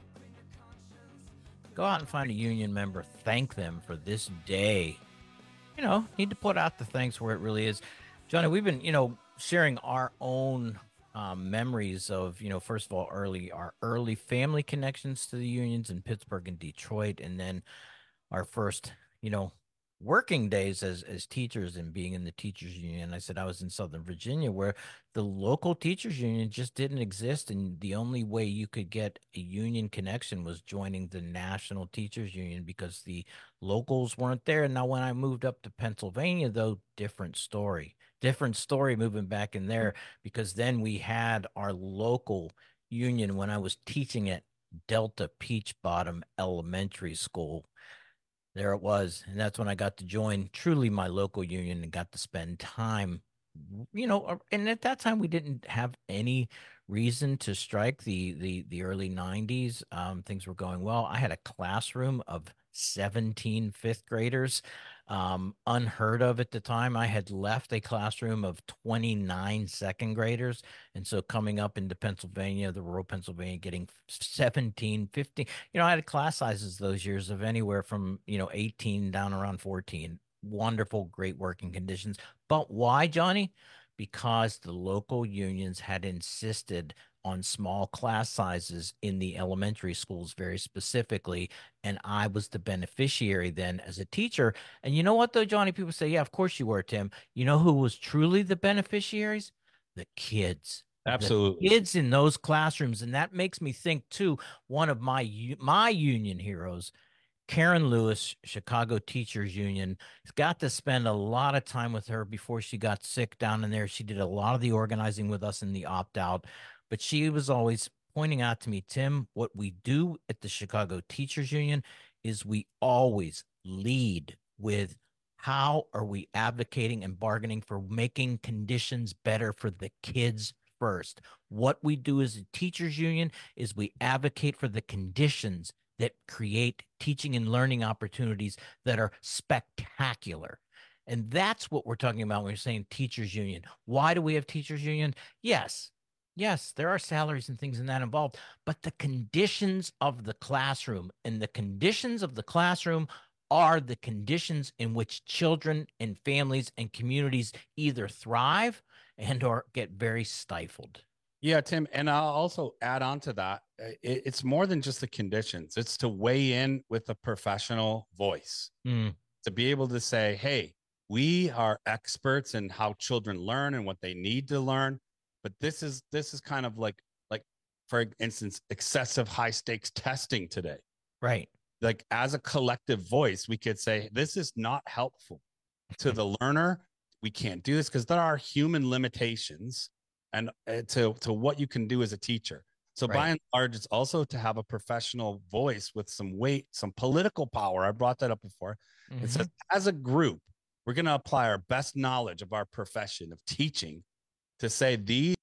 S18: Go out and find a union member. Thank them for this day. You know, need to put out the thanks where it really is. Johnny, we've been, you know, sharing our own um, memories of, you know, first of all, early, our early family connections to the unions in Pittsburgh and Detroit. And then our first, you know, working days as as teachers and being in the teachers union. I said I was in Southern Virginia, where the local teachers union just didn't exist, and the only way you could get a union connection was joining the national teachers union, because the locals weren't there. And now when I moved up to Pennsylvania, though, different story different story moving back in there, because then we had our local union when I was teaching at Delta Peach Bottom Elementary School. There it was. And that's when I got to join truly my local union and got to spend time, you know, and at that time we didn't have any reason to strike. The the the early nineties, um, things were going well. I had a classroom of seventeen fifth graders, um, unheard of at the time. I had left a classroom of twenty-nine second graders. And so coming up into Pennsylvania, the rural Pennsylvania, getting seventeen, fifteen, you know, I had class sizes those years of anywhere from, you know, eighteen down around fourteen. Wonderful, great working conditions. But why, Johnny? Because the local unions had insisted on small class sizes in the elementary schools very specifically, and I was the beneficiary then as a teacher. And you know what, though, Johnny? People say, yeah, of course you were, Tim. You know who was truly the beneficiaries? The kids.
S19: Absolutely.
S18: The kids in those classrooms. And that makes me think, too, one of my my union heroes, Karen Lewis, Chicago Teachers Union, got to spend a lot of time with her before she got sick down in there. She did a lot of the organizing with us in the opt-out, but she was always pointing out to me, Tim, what we do at the Chicago Teachers Union is we always lead with how are we advocating and bargaining for making conditions better for the kids first. What we do as a teachers union is we advocate for the conditions that create teaching and learning opportunities that are spectacular. And that's what we're talking about when we're saying teachers union. Why do we have teachers union? Yes, yes, there are salaries and things in that involved, but the conditions of the classroom, and the conditions of the classroom are the conditions in which children and families and communities either thrive and or get very stifled.
S19: Yeah, Tim, and I'll also add on to that. It, it's more than just the conditions. It's to weigh in with a professional voice,
S18: mm.
S19: to be able to say, hey, we are experts in how children learn and what they need to learn. But this is this is kind of like, like, for instance, excessive high stakes testing today.
S18: Right.
S19: Like, as a collective voice, we could say, this is not helpful to the learner. We can't do this because there are human limitations and uh, to, to what you can do as a teacher. So right. by and large, it's also to have a professional voice with some weight, some political power. I brought that up before. Mm-hmm. It says, as a group, we're going to apply our best knowledge of our profession of teaching to say these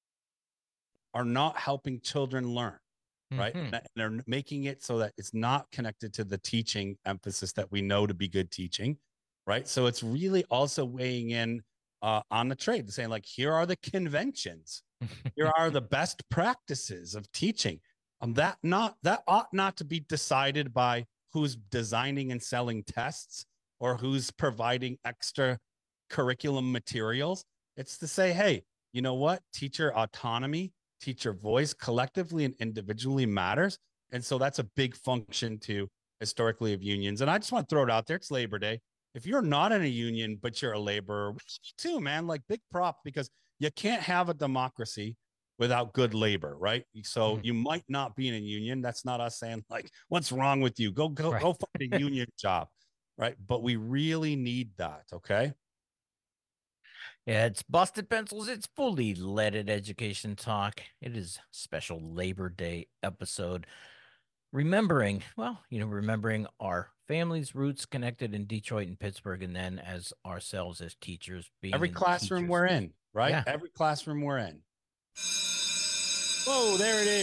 S19: are not helping children learn, right? Mm-hmm. And they're making it so that it's not connected to the teaching emphasis that we know to be good teaching, right? So it's really also weighing in Uh, on the trade, saying like, here are the conventions, here are the best practices of teaching. Um, that not that ought not to be decided by who's designing and selling tests or who's providing extra curriculum materials. It's to say, hey, you know what? Teacher autonomy, teacher voice, collectively and individually matters, and so that's a big function to historically of unions. And I just want to throw it out there. It's Labor Day. If you're not in a union, but you're a laborer, too, man, like big prop, because you can't have a democracy without good labor, right? So mm-hmm. you might not be in a union. That's not us saying like, what's wrong with you? Go, go, right. go find a union job, right? But we really need that, okay?
S18: Yeah, it's Busted Pencils. It's fully leaded education talk. It is special Labor Day episode. Remembering, well, you know, remembering our families' roots connected in Detroit and Pittsburgh, and then as ourselves as teachers. Being
S19: Every classroom
S18: teachers.
S19: we're in, right?
S18: Yeah.
S19: Every classroom we're in. Whoa, there it is.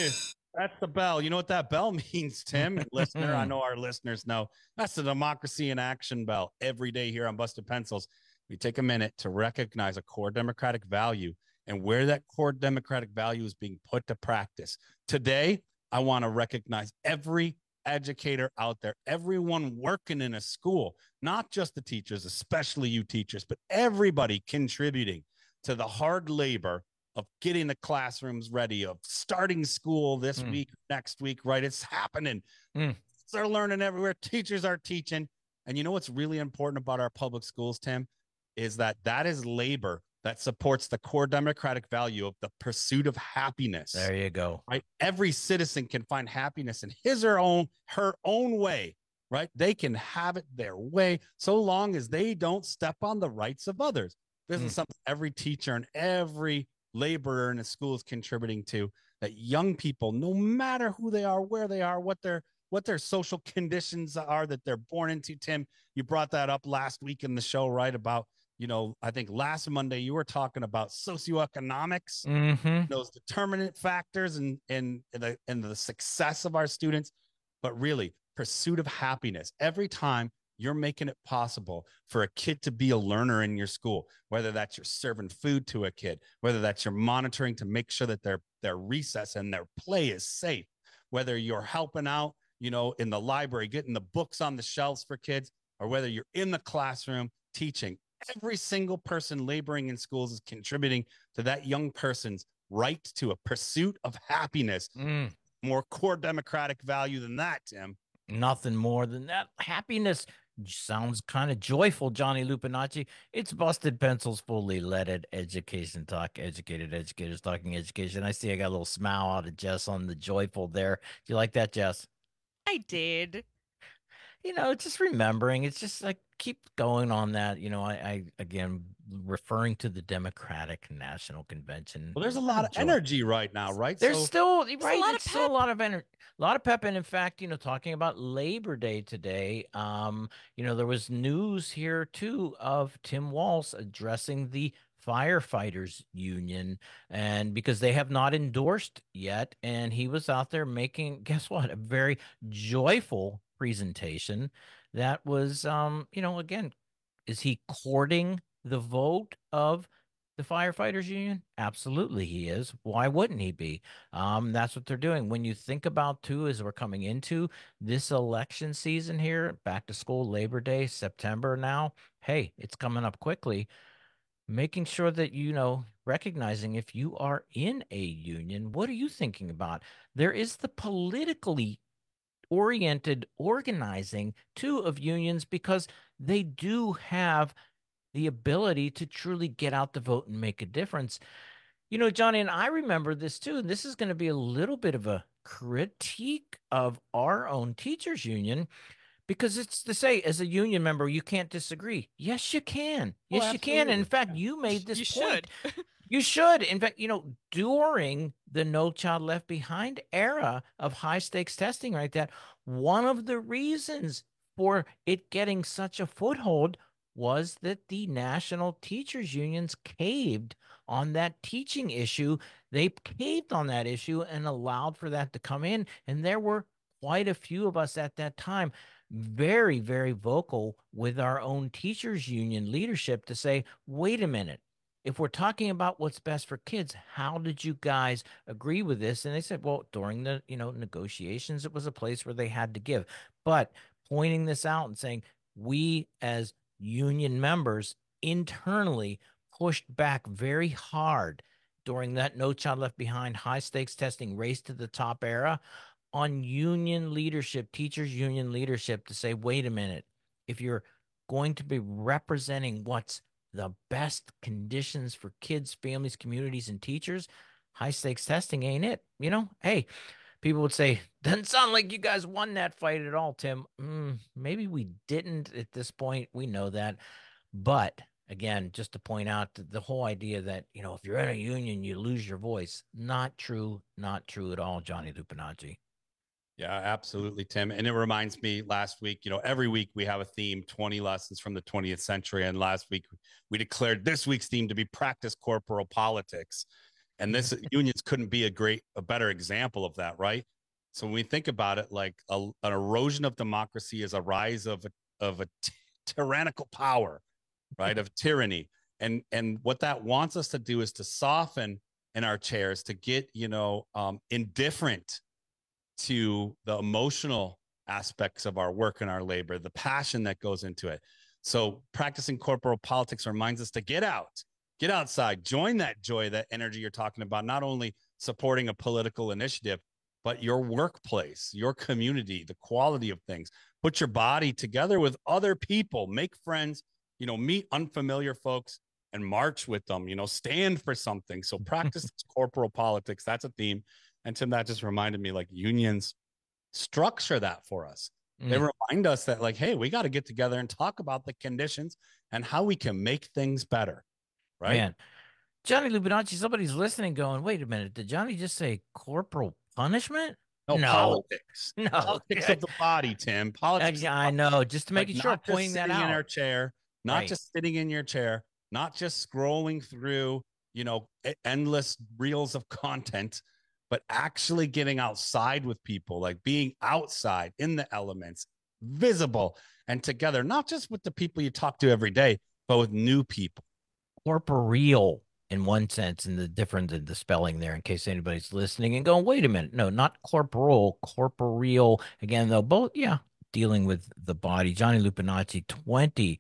S19: That's the bell. You know what that bell means, Tim, and listener? I know our listeners know. That's the democracy in action bell. Every day here on Busted Pencils, we take a minute to recognize a core democratic value and where that core democratic value is being put to practice. Today, I want to recognize every educator out there, everyone working in a school, not just the teachers, especially you teachers, but everybody contributing to the hard labor of getting the classrooms ready, of starting school this mm. week, next week, right? It's happening. Mm. They're learning everywhere. Teachers are teaching. And you know what's really important about our public schools, Tim, is that that is labor that supports the core democratic value of the pursuit of happiness.
S18: There you go.
S19: Right? Every citizen can find happiness in his or own, her own way, right? They can have it their way so long as they don't step on the rights of others. This mm. is something every teacher and every laborer in a school is contributing to, that young people, no matter who they are, where they are, what their what their social conditions are that they're born into. Tim, you brought that up last week in the show, right? About, you know, I think last Monday you were talking about socioeconomics,
S18: mm-hmm.
S19: those determinant factors and and the and the success of our students, but really pursuit of happiness. Every time you're making it possible for a kid to be a learner in your school, whether that's you're serving food to a kid, whether that's you're monitoring to make sure that their, their recess and their play is safe, whether you're helping out, you know, in the library, getting the books on the shelves for kids, or whether you're in the classroom teaching. Every single person laboring in schools is contributing to that young person's right to a pursuit of happiness.
S18: Mm.
S19: More core democratic value than that, Tim.
S18: Nothing more than that. Happiness sounds kind of joyful, Johnny Lupinacci. It's Busted Pencils, fully leaded education talk, educated educators talking education. I see I got a little smile out of Jess on the joyful there. Do you like that, Jess?
S20: I did.
S18: You know, just remembering, it's just like keep going on that. You know, I, I again, referring to the Democratic National Convention.
S19: Well, there's a lot of energy right now, right?
S18: There's
S19: so,
S18: still,
S20: there's
S18: right,
S20: a lot
S18: there's
S20: of
S18: still a lot of energy, a lot of pep. And in fact, you know, talking about Labor Day today, um, you know, there was news here too of Tim Walz addressing the firefighters union, and because they have not endorsed yet, and he was out there making, guess what, a very joyful presentation that was, um, you know, again, is he courting the vote of the firefighters union? Absolutely he is. Why wouldn't he be? Um, that's what they're doing. When you think about, too, as we're coming into this election season here, back to school, Labor Day, September now, hey, it's coming up quickly. Making sure that, you know, recognizing if you are in a union, what are you thinking about? There is the politically oriented organizing too of unions, because they do have the ability to truly get out the vote and make a difference. You know, Johnny, and I remember this too, and this is going to be a little bit of a critique of our own teachers union, because it's to say, as a union member, you can't disagree. Yes, you can. Yes,
S20: oh,
S18: you can. And in fact, you made this
S20: you
S18: point.
S20: Should.
S18: You should. In fact, you know, during the No Child Left Behind era of high stakes testing like that, one of the reasons for it getting such a foothold was that the national teachers unions caved on that teaching issue. They caved on that issue and allowed for that to come in. And there were quite a few of us at that time very, very vocal with our own teachers union leadership to say, wait a minute. If we're talking about what's best for kids, how did you guys agree with this? And they said, well, during the, you know, negotiations, it was a place where they had to give. But pointing this out and saying, we as union members internally pushed back very hard during that No Child Left Behind high stakes testing race to the top era on union leadership, teachers union leadership, to say, wait a minute, if you're going to be representing what's the best conditions for kids, families, communities, and teachers, high stakes testing ain't it. You know, hey, people would say, doesn't sound like you guys won that fight at all, Tim. Mm, maybe we didn't at this point. We know that. But again, just to point out the whole idea that, you know, if you're in a union, you lose your voice. Not true. Not true at all, Johnny Lupinacci.
S19: Yeah, absolutely, Tim. And it reminds me, last week, you know, every week we have a theme, twenty lessons from the twentieth century. And last week we declared this week's theme to be practice corporal politics. And this unions couldn't be a great, a better example of that, right? So when we think about it, like a, an erosion of democracy is a rise of a, of a t- tyrannical power, right? Of tyranny. And, and what that wants us to do is to soften in our chairs, to get, you know, um, indifferent to the emotional aspects of our work and our labor, the passion that goes into it. So practicing corporal politics reminds us to get out, get outside, join that joy, that energy you're talking about, not only supporting a political initiative, but your workplace, your community, the quality of things. Put your body together with other people, make friends, you know, meet unfamiliar folks and march with them, you know, stand for something. So practice corporal politics. That's a theme. And Tim, that just reminded me, like, unions structure that for us. Mm. They remind us that, like, hey, we got to get together and talk about the conditions and how we can make things better. Right.
S18: Man, Johnny Lubinacci, somebody's listening going, wait a minute. Did Johnny just say corporal punishment?
S19: No,
S18: no.
S19: politics.
S18: No.
S19: Politics of the body, Tim. Politics.
S18: I, I know. Just to make
S19: like
S18: it sure, pointing that out.
S19: In our chair, not
S18: right.
S19: just sitting in your chair, not just scrolling through, you know, endless reels of content, but actually getting outside with people, like being outside in the elements, visible and together, not just with the people you talk to every day, but with new people.
S18: Corporeal in one sense, and the difference in the spelling there, in case anybody's listening and going, wait a minute. No, not corporal, corporeal. Again, though, both, yeah, dealing with the body. Johnny Lupinacci, twenty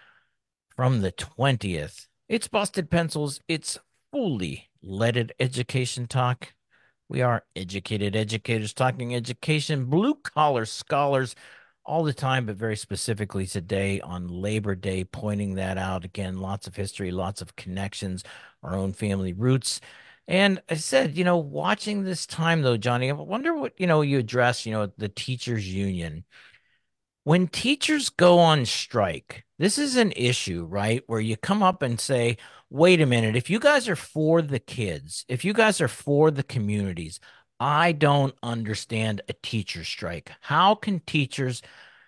S18: from the twentieth. It's Busted Pencils. It's fully leaded education talk. We are educated educators talking education, blue-collar scholars all the time, but very specifically today on Labor Day, pointing that out. Again, lots of history, lots of connections, our own family roots. And I said, you know, watching this time, though, Johnny, I wonder what, you know, you address, you know, the teachers union. When teachers go on strike, this is an issue, right? Where you come up and say, wait a minute, if you guys are for the kids, if you guys are for the communities, I don't understand a teacher strike. How can teachers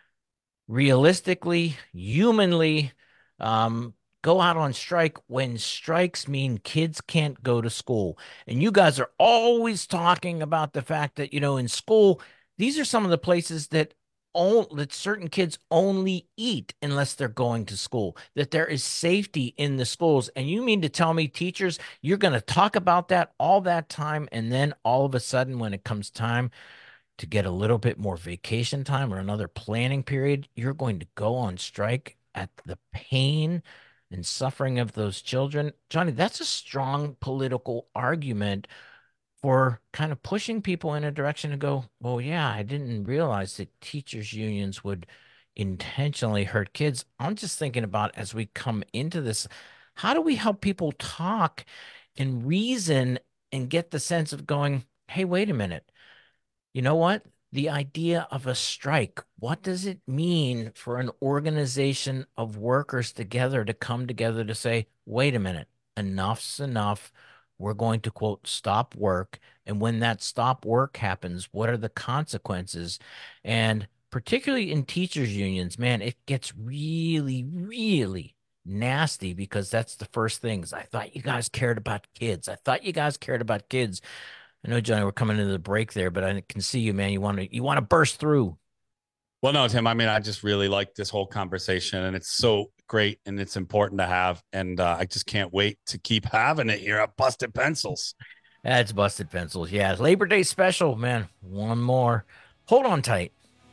S18: realistically, humanly, um, go out on strike when strikes mean kids can't go to school? And you guys are always talking about the fact that, you know, in school, these are some of the places that All, that certain kids only eat unless they're going to school, that there is safety in the schools. And you mean to tell me, teachers, you're going to talk about that all that time, and then all of a sudden when it comes time to get a little bit more vacation time or another planning period, you're going to go on strike at the pain and suffering of those children? Johnny, that's a strong political argument for kind of pushing people in a direction to go, well, yeah, I didn't realize that teachers' unions would intentionally hurt kids. I'm just thinking about, as we come into this, how do we help people talk and reason and get the sense of going, hey, wait a minute. You know what? The idea of a strike, what does it mean for an organization of workers together to come together to say, wait a minute, enough's enough. We're going to, quote, stop work. And when that stop work happens, what are the consequences? And particularly in teachers' unions, man, it gets really, really nasty, because that's the first things. I thought you guys cared about kids. I thought you guys cared about kids. I know, Johnny, we're coming into the break there, but I can see you, man. You want to, you want to burst through.
S19: Well, no, Tim, I mean, I just really like this whole conversation, and it's so great and it's important to have. And uh, I just can't wait to keep having it here at Busted Pencils.
S18: That's Busted Pencils. Yeah. Labor Day special, man. One more. Hold on tight.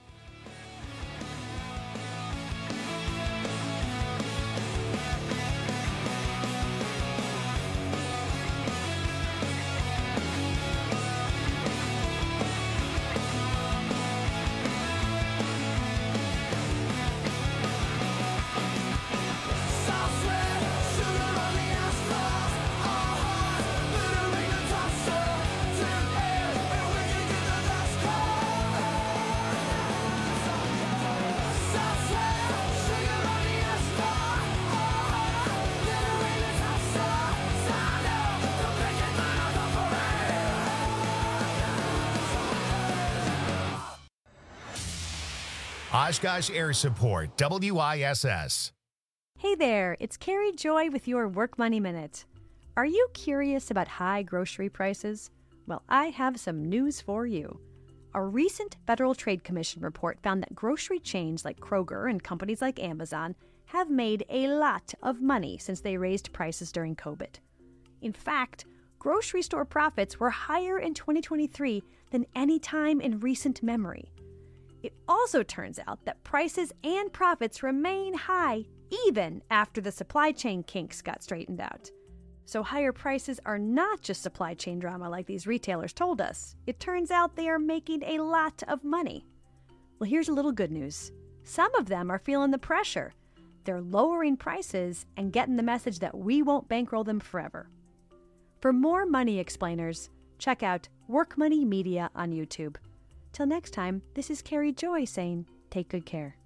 S1: Oshkosh Air Support, W I S S.
S7: Hey there, it's Carrie Joy with your Work Money Minute. Are you curious about high grocery prices? Well, I have some news for you. A recent Federal Trade Commission report found that grocery chains like Kroger and companies like Amazon have made a lot of money since they raised prices during COVID. In fact, grocery store profits were higher in twenty twenty-three than any time in recent memory. It also turns out that prices and profits remain high even after the supply chain kinks got straightened out. So higher prices are not just supply chain drama like these retailers told us. It turns out they are making a lot of money. Well, here's a little good news. Some of them are feeling the pressure. They're lowering prices and getting the message that we won't bankroll them forever. For more money explainers, check out Work Money Media on YouTube. Till next time, this is Carrie Joy saying, take good care.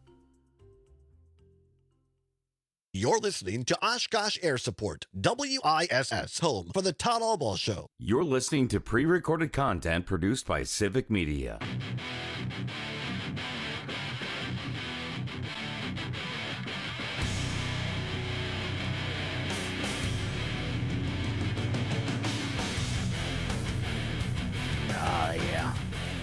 S8: You're listening to Oshkosh Air Support, W I S S, home for the Todd Albaugh Show.
S16: You're listening to pre-recorded content produced by Civic Media.
S18: Ah, yeah.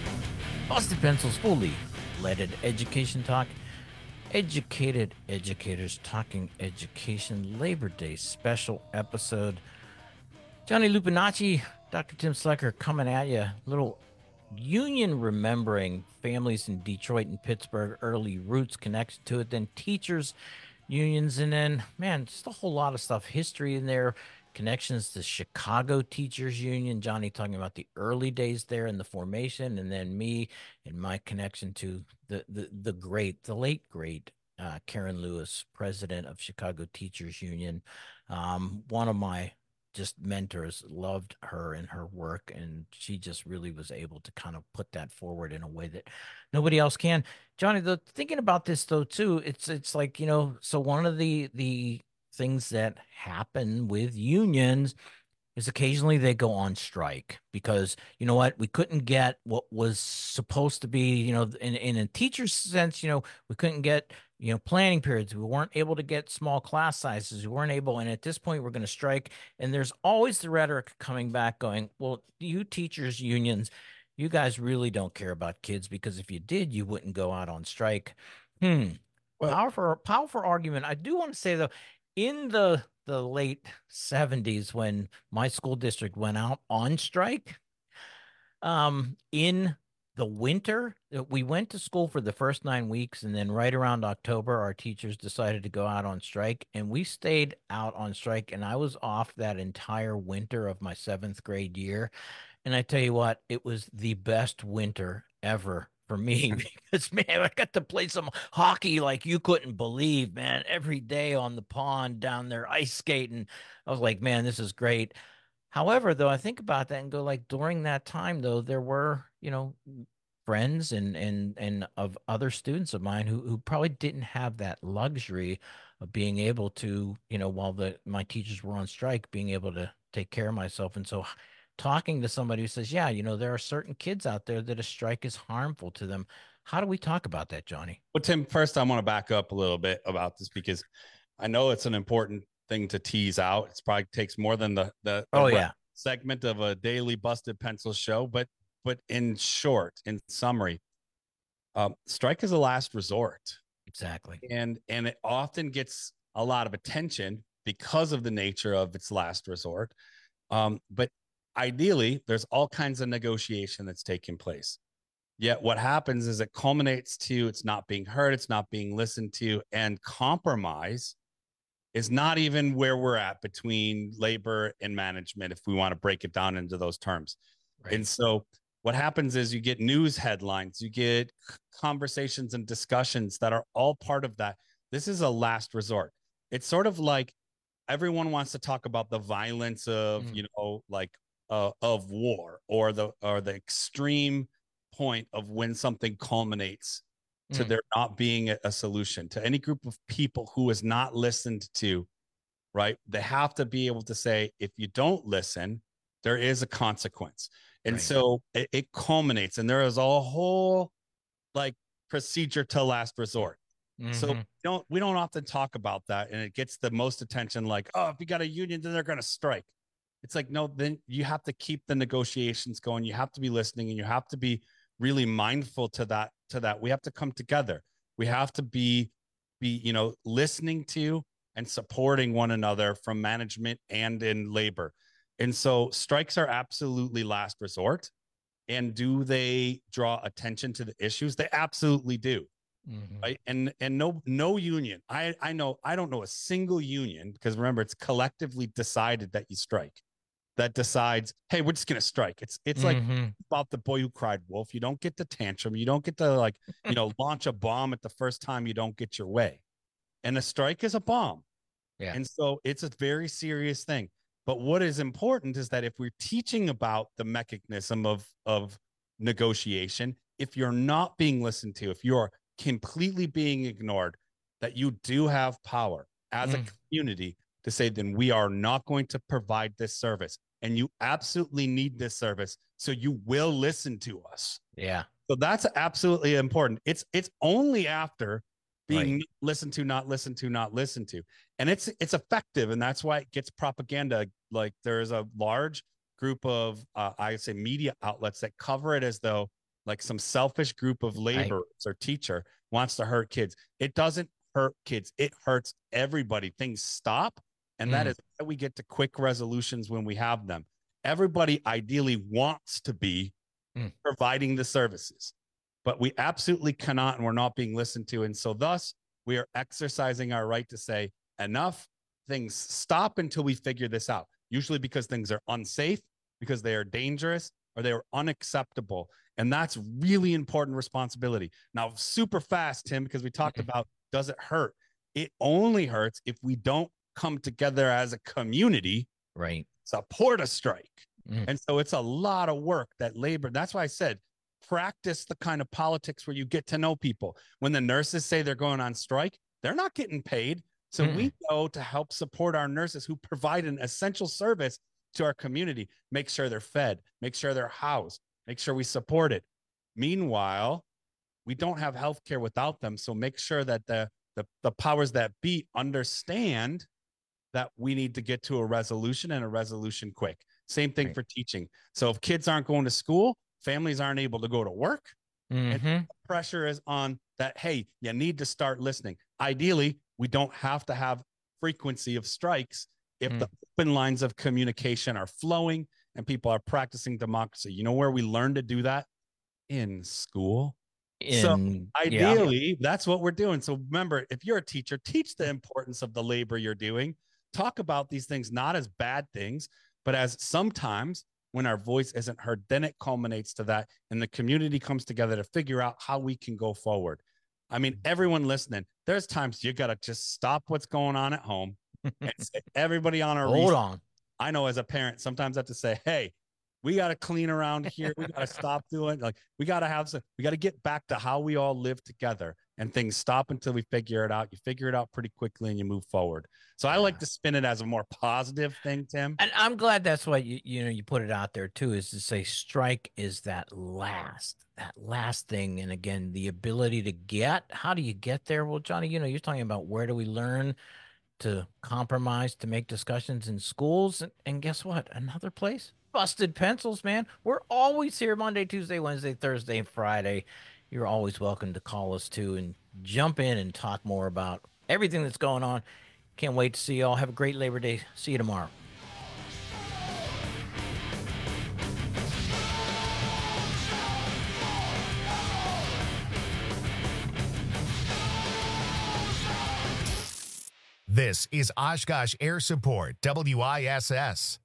S18: Busted Pencils, fully leaded education talk. Educated Educators Talking Education Labor Day special episode. Johnny Lupinacci, Doctor Tim Slecker coming at you. Little union remembering families in Detroit and Pittsburgh, early roots connection to it, then teachers, unions, and then, man, just a whole lot of stuff. History in there, connections to Chicago Teachers Union. Johnny talking about the early days there in the formation, and then me and my connection to the the, the great, the late great uh, Karen Lewis, president of Chicago Teachers Union. Um, one of my just mentors, loved her and her work, and she just really was able to kind of put that forward in a way that nobody else can. Johnny, the thinking about this though too, it's it's like, you know, so one of the the things that happen with unions is occasionally they go on strike because, you know what, we couldn't get what was supposed to be, you know, in, in a teacher's sense, you know, we couldn't get, you know, planning periods. We weren't able to get small class sizes. We weren't able. And at this point, we're going to strike. And there's always the rhetoric coming back going, well, you teachers unions, you guys really don't care about kids, because if you did, you wouldn't go out on strike. Hmm. Well, powerful, powerful argument. I do want to say, though, in the the late seventies, when my school district went out on strike, um, in the winter, we went to school for the first nine weeks, and then right around October, our teachers decided to go out on strike, and we stayed out on strike, and I was off that entire winter of my seventh grade year. And I tell you what, it was the best winter ever for me, because, man, I got to play some hockey like you couldn't believe, man, every day on the pond down there, ice skating. I was like, man, this is great. However, though, I think about that and go, like, during that time, though, there were, you know, friends and and and of other students of mine who who probably didn't have that luxury of being able to, you know, while the my teachers were on strike, being able to take care of myself. And so talking to somebody who says, yeah, you know, there are certain kids out there that a strike is harmful to them. How do we talk about that, Johnny?
S19: Well, Tim, first I want to back up a little bit about this, because I know it's an important thing to tease out. It's probably takes more than the, the, the
S18: oh yeah
S19: segment of a daily Busted Pencil show, but but in short, in summary, um, strike is a last resort.
S18: Exactly.
S19: And and it often gets a lot of attention because of the nature of its last resort. Um, but ideally, there's all kinds of negotiation that's taking place. Yet what happens is it culminates to it's not being heard, it's not being listened to, and compromise is not even where we're at between labor and management, if we want to break it down into those terms. Right. And so what happens is you get news headlines, you get conversations and discussions that are all part of that. This is a last resort. It's sort of like everyone wants to talk about the violence of, mm. you know, like uh, of war, or the or the extreme point of when something culminates to mm. there not being a, a solution. To any group of people who is not listened to, right? They have to be able to say, if you don't listen, there is a consequence. And right. so it, it culminates, and there is a whole like procedure to last resort. Mm-hmm. So we don't we don't often talk about that, and it gets the most attention. Like, oh, if you got a union, then they're going to strike. It's like, no, then you have to keep the negotiations going. You have to be listening, and you have to be really mindful to that, to that. We have to come together. We have to be, be, you know, listening to and supporting one another from management and in labor. And so strikes are absolutely last resort. And do they draw attention to the issues? They absolutely do. Mm-hmm. Right. And and no no union. I I know I don't know a single union, because remember, it's collectively decided that you strike, that decides, hey, we're just gonna strike. It's it's mm-hmm. like about the boy who cried wolf. You don't get the tantrum. You don't get to like, you know, launch a bomb at the first time you don't get your way. And a strike is a bomb. Yeah. And so it's a very serious thing. But what is important is that if we're teaching about the mechanism of of negotiation, if you're not being listened to, if you're completely being ignored, that you do have power as mm. a community to say, then we are not going to provide this service, and you absolutely need this service, so you will listen to us.
S18: Yeah.
S19: So that's absolutely important. It's it's only after being
S18: right.
S19: listened to, not listened to, not listened to, and it's it's effective, and that's why it gets propaganda. Like there's a large group of uh, I would say media outlets that cover it as though like some selfish group of laborers right. or teacher wants to hurt kids. It doesn't hurt kids. It hurts everybody. Things stop. And mm. that is why we get to quick resolutions when we have them. Everybody ideally wants to be mm. providing the services, but we absolutely cannot, and we're not being listened to. And so thus we are exercising our right to say enough, things stop until we figure this out. Usually because things are unsafe, because they are dangerous, or they are unacceptable. And that's really important responsibility. Now, super fast, Tim, because we talked about, does it hurt? It only hurts if we don't come together as a community,
S18: right?
S19: Support a strike.
S18: Mm.
S19: And so it's a lot of work that labor. That's why I said, practice the kind of politics where you get to know people. When the nurses say they're going on strike, they're not getting paid. So mm. we go to help support our nurses who provide an essential service to our community, make sure they're fed, make sure they're housed, make sure we support it. Meanwhile, we don't have healthcare without them. So make sure that the, the, the powers that be understand that we need to get to a resolution, and a resolution quick. Same thing right. for teaching. So if kids aren't going to school, families aren't able to go to work,
S18: mm-hmm.
S19: and the pressure is on that, hey, you need to start listening. Ideally, we don't have to have frequency of strikes if mm. the open lines of communication are flowing and people are practicing democracy. You know where we learn to do that? In school.
S18: In,
S19: so ideally,
S18: yeah.
S19: that's what we're doing. So remember, if you're a teacher, teach the importance of the labor you're doing. Talk about these things not as bad things, but as sometimes when our voice isn't heard, then it culminates to that, and the community comes together to figure out how we can go forward. I mean, everyone listening, there's times you got to just stop what's going on at home and say, everybody on our
S18: hold
S19: research.
S18: on.
S19: I know as a parent, sometimes I have to say, hey, we got to clean around here. We got to stop doing like, we got to have some, we got to get back to how we all live together, and things stop until we figure it out. You figure it out pretty quickly and you move forward. So I like to spin it as a more positive thing, Tim.
S18: And I'm glad that's why you, you know, you put it out there too, is to say strike is that last, that last thing. And again, the ability to get, how do you get there? Well, Johnny, you know, you're talking about where do we learn to compromise, to make discussions in schools. And, and guess what? Another place, Busted Pencils, man. We're always here Monday, Tuesday, Wednesday, Thursday, and Friday. You're always welcome to call us too and jump in and talk more about everything that's going on. Can't wait to see you all. Have a great Labor Day. See you tomorrow.
S1: This is Oshkosh Air Support, W I S S.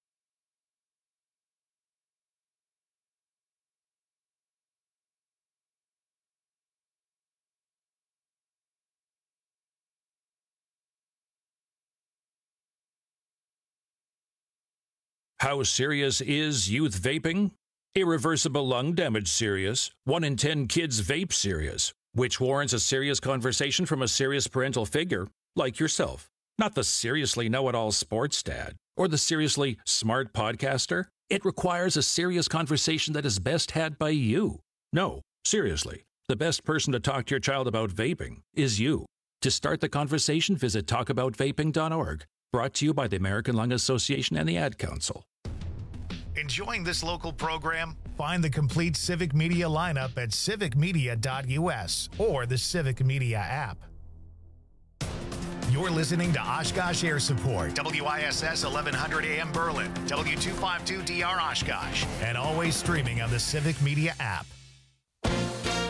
S9: How serious is youth vaping? Irreversible lung damage serious. One in ten kids vape serious, which warrants a serious conversation from a serious parental figure like yourself. Not the seriously know-it-all sports dad or the seriously smart podcaster. It requires a serious conversation that is best had by you. No, seriously, the best person to talk to your child about vaping is you. To start the conversation, visit talk about vaping dot org. Brought to you by the American Lung Association and the Ad Council.
S1: Enjoying this local program? Find the complete Civic Media lineup at civic media dot U S or the Civic Media app. You're listening to Oshkosh Air Support, W I S S eleven hundred A M Berlin, W two fifty-two D R Oshkosh, and always streaming on the Civic Media app.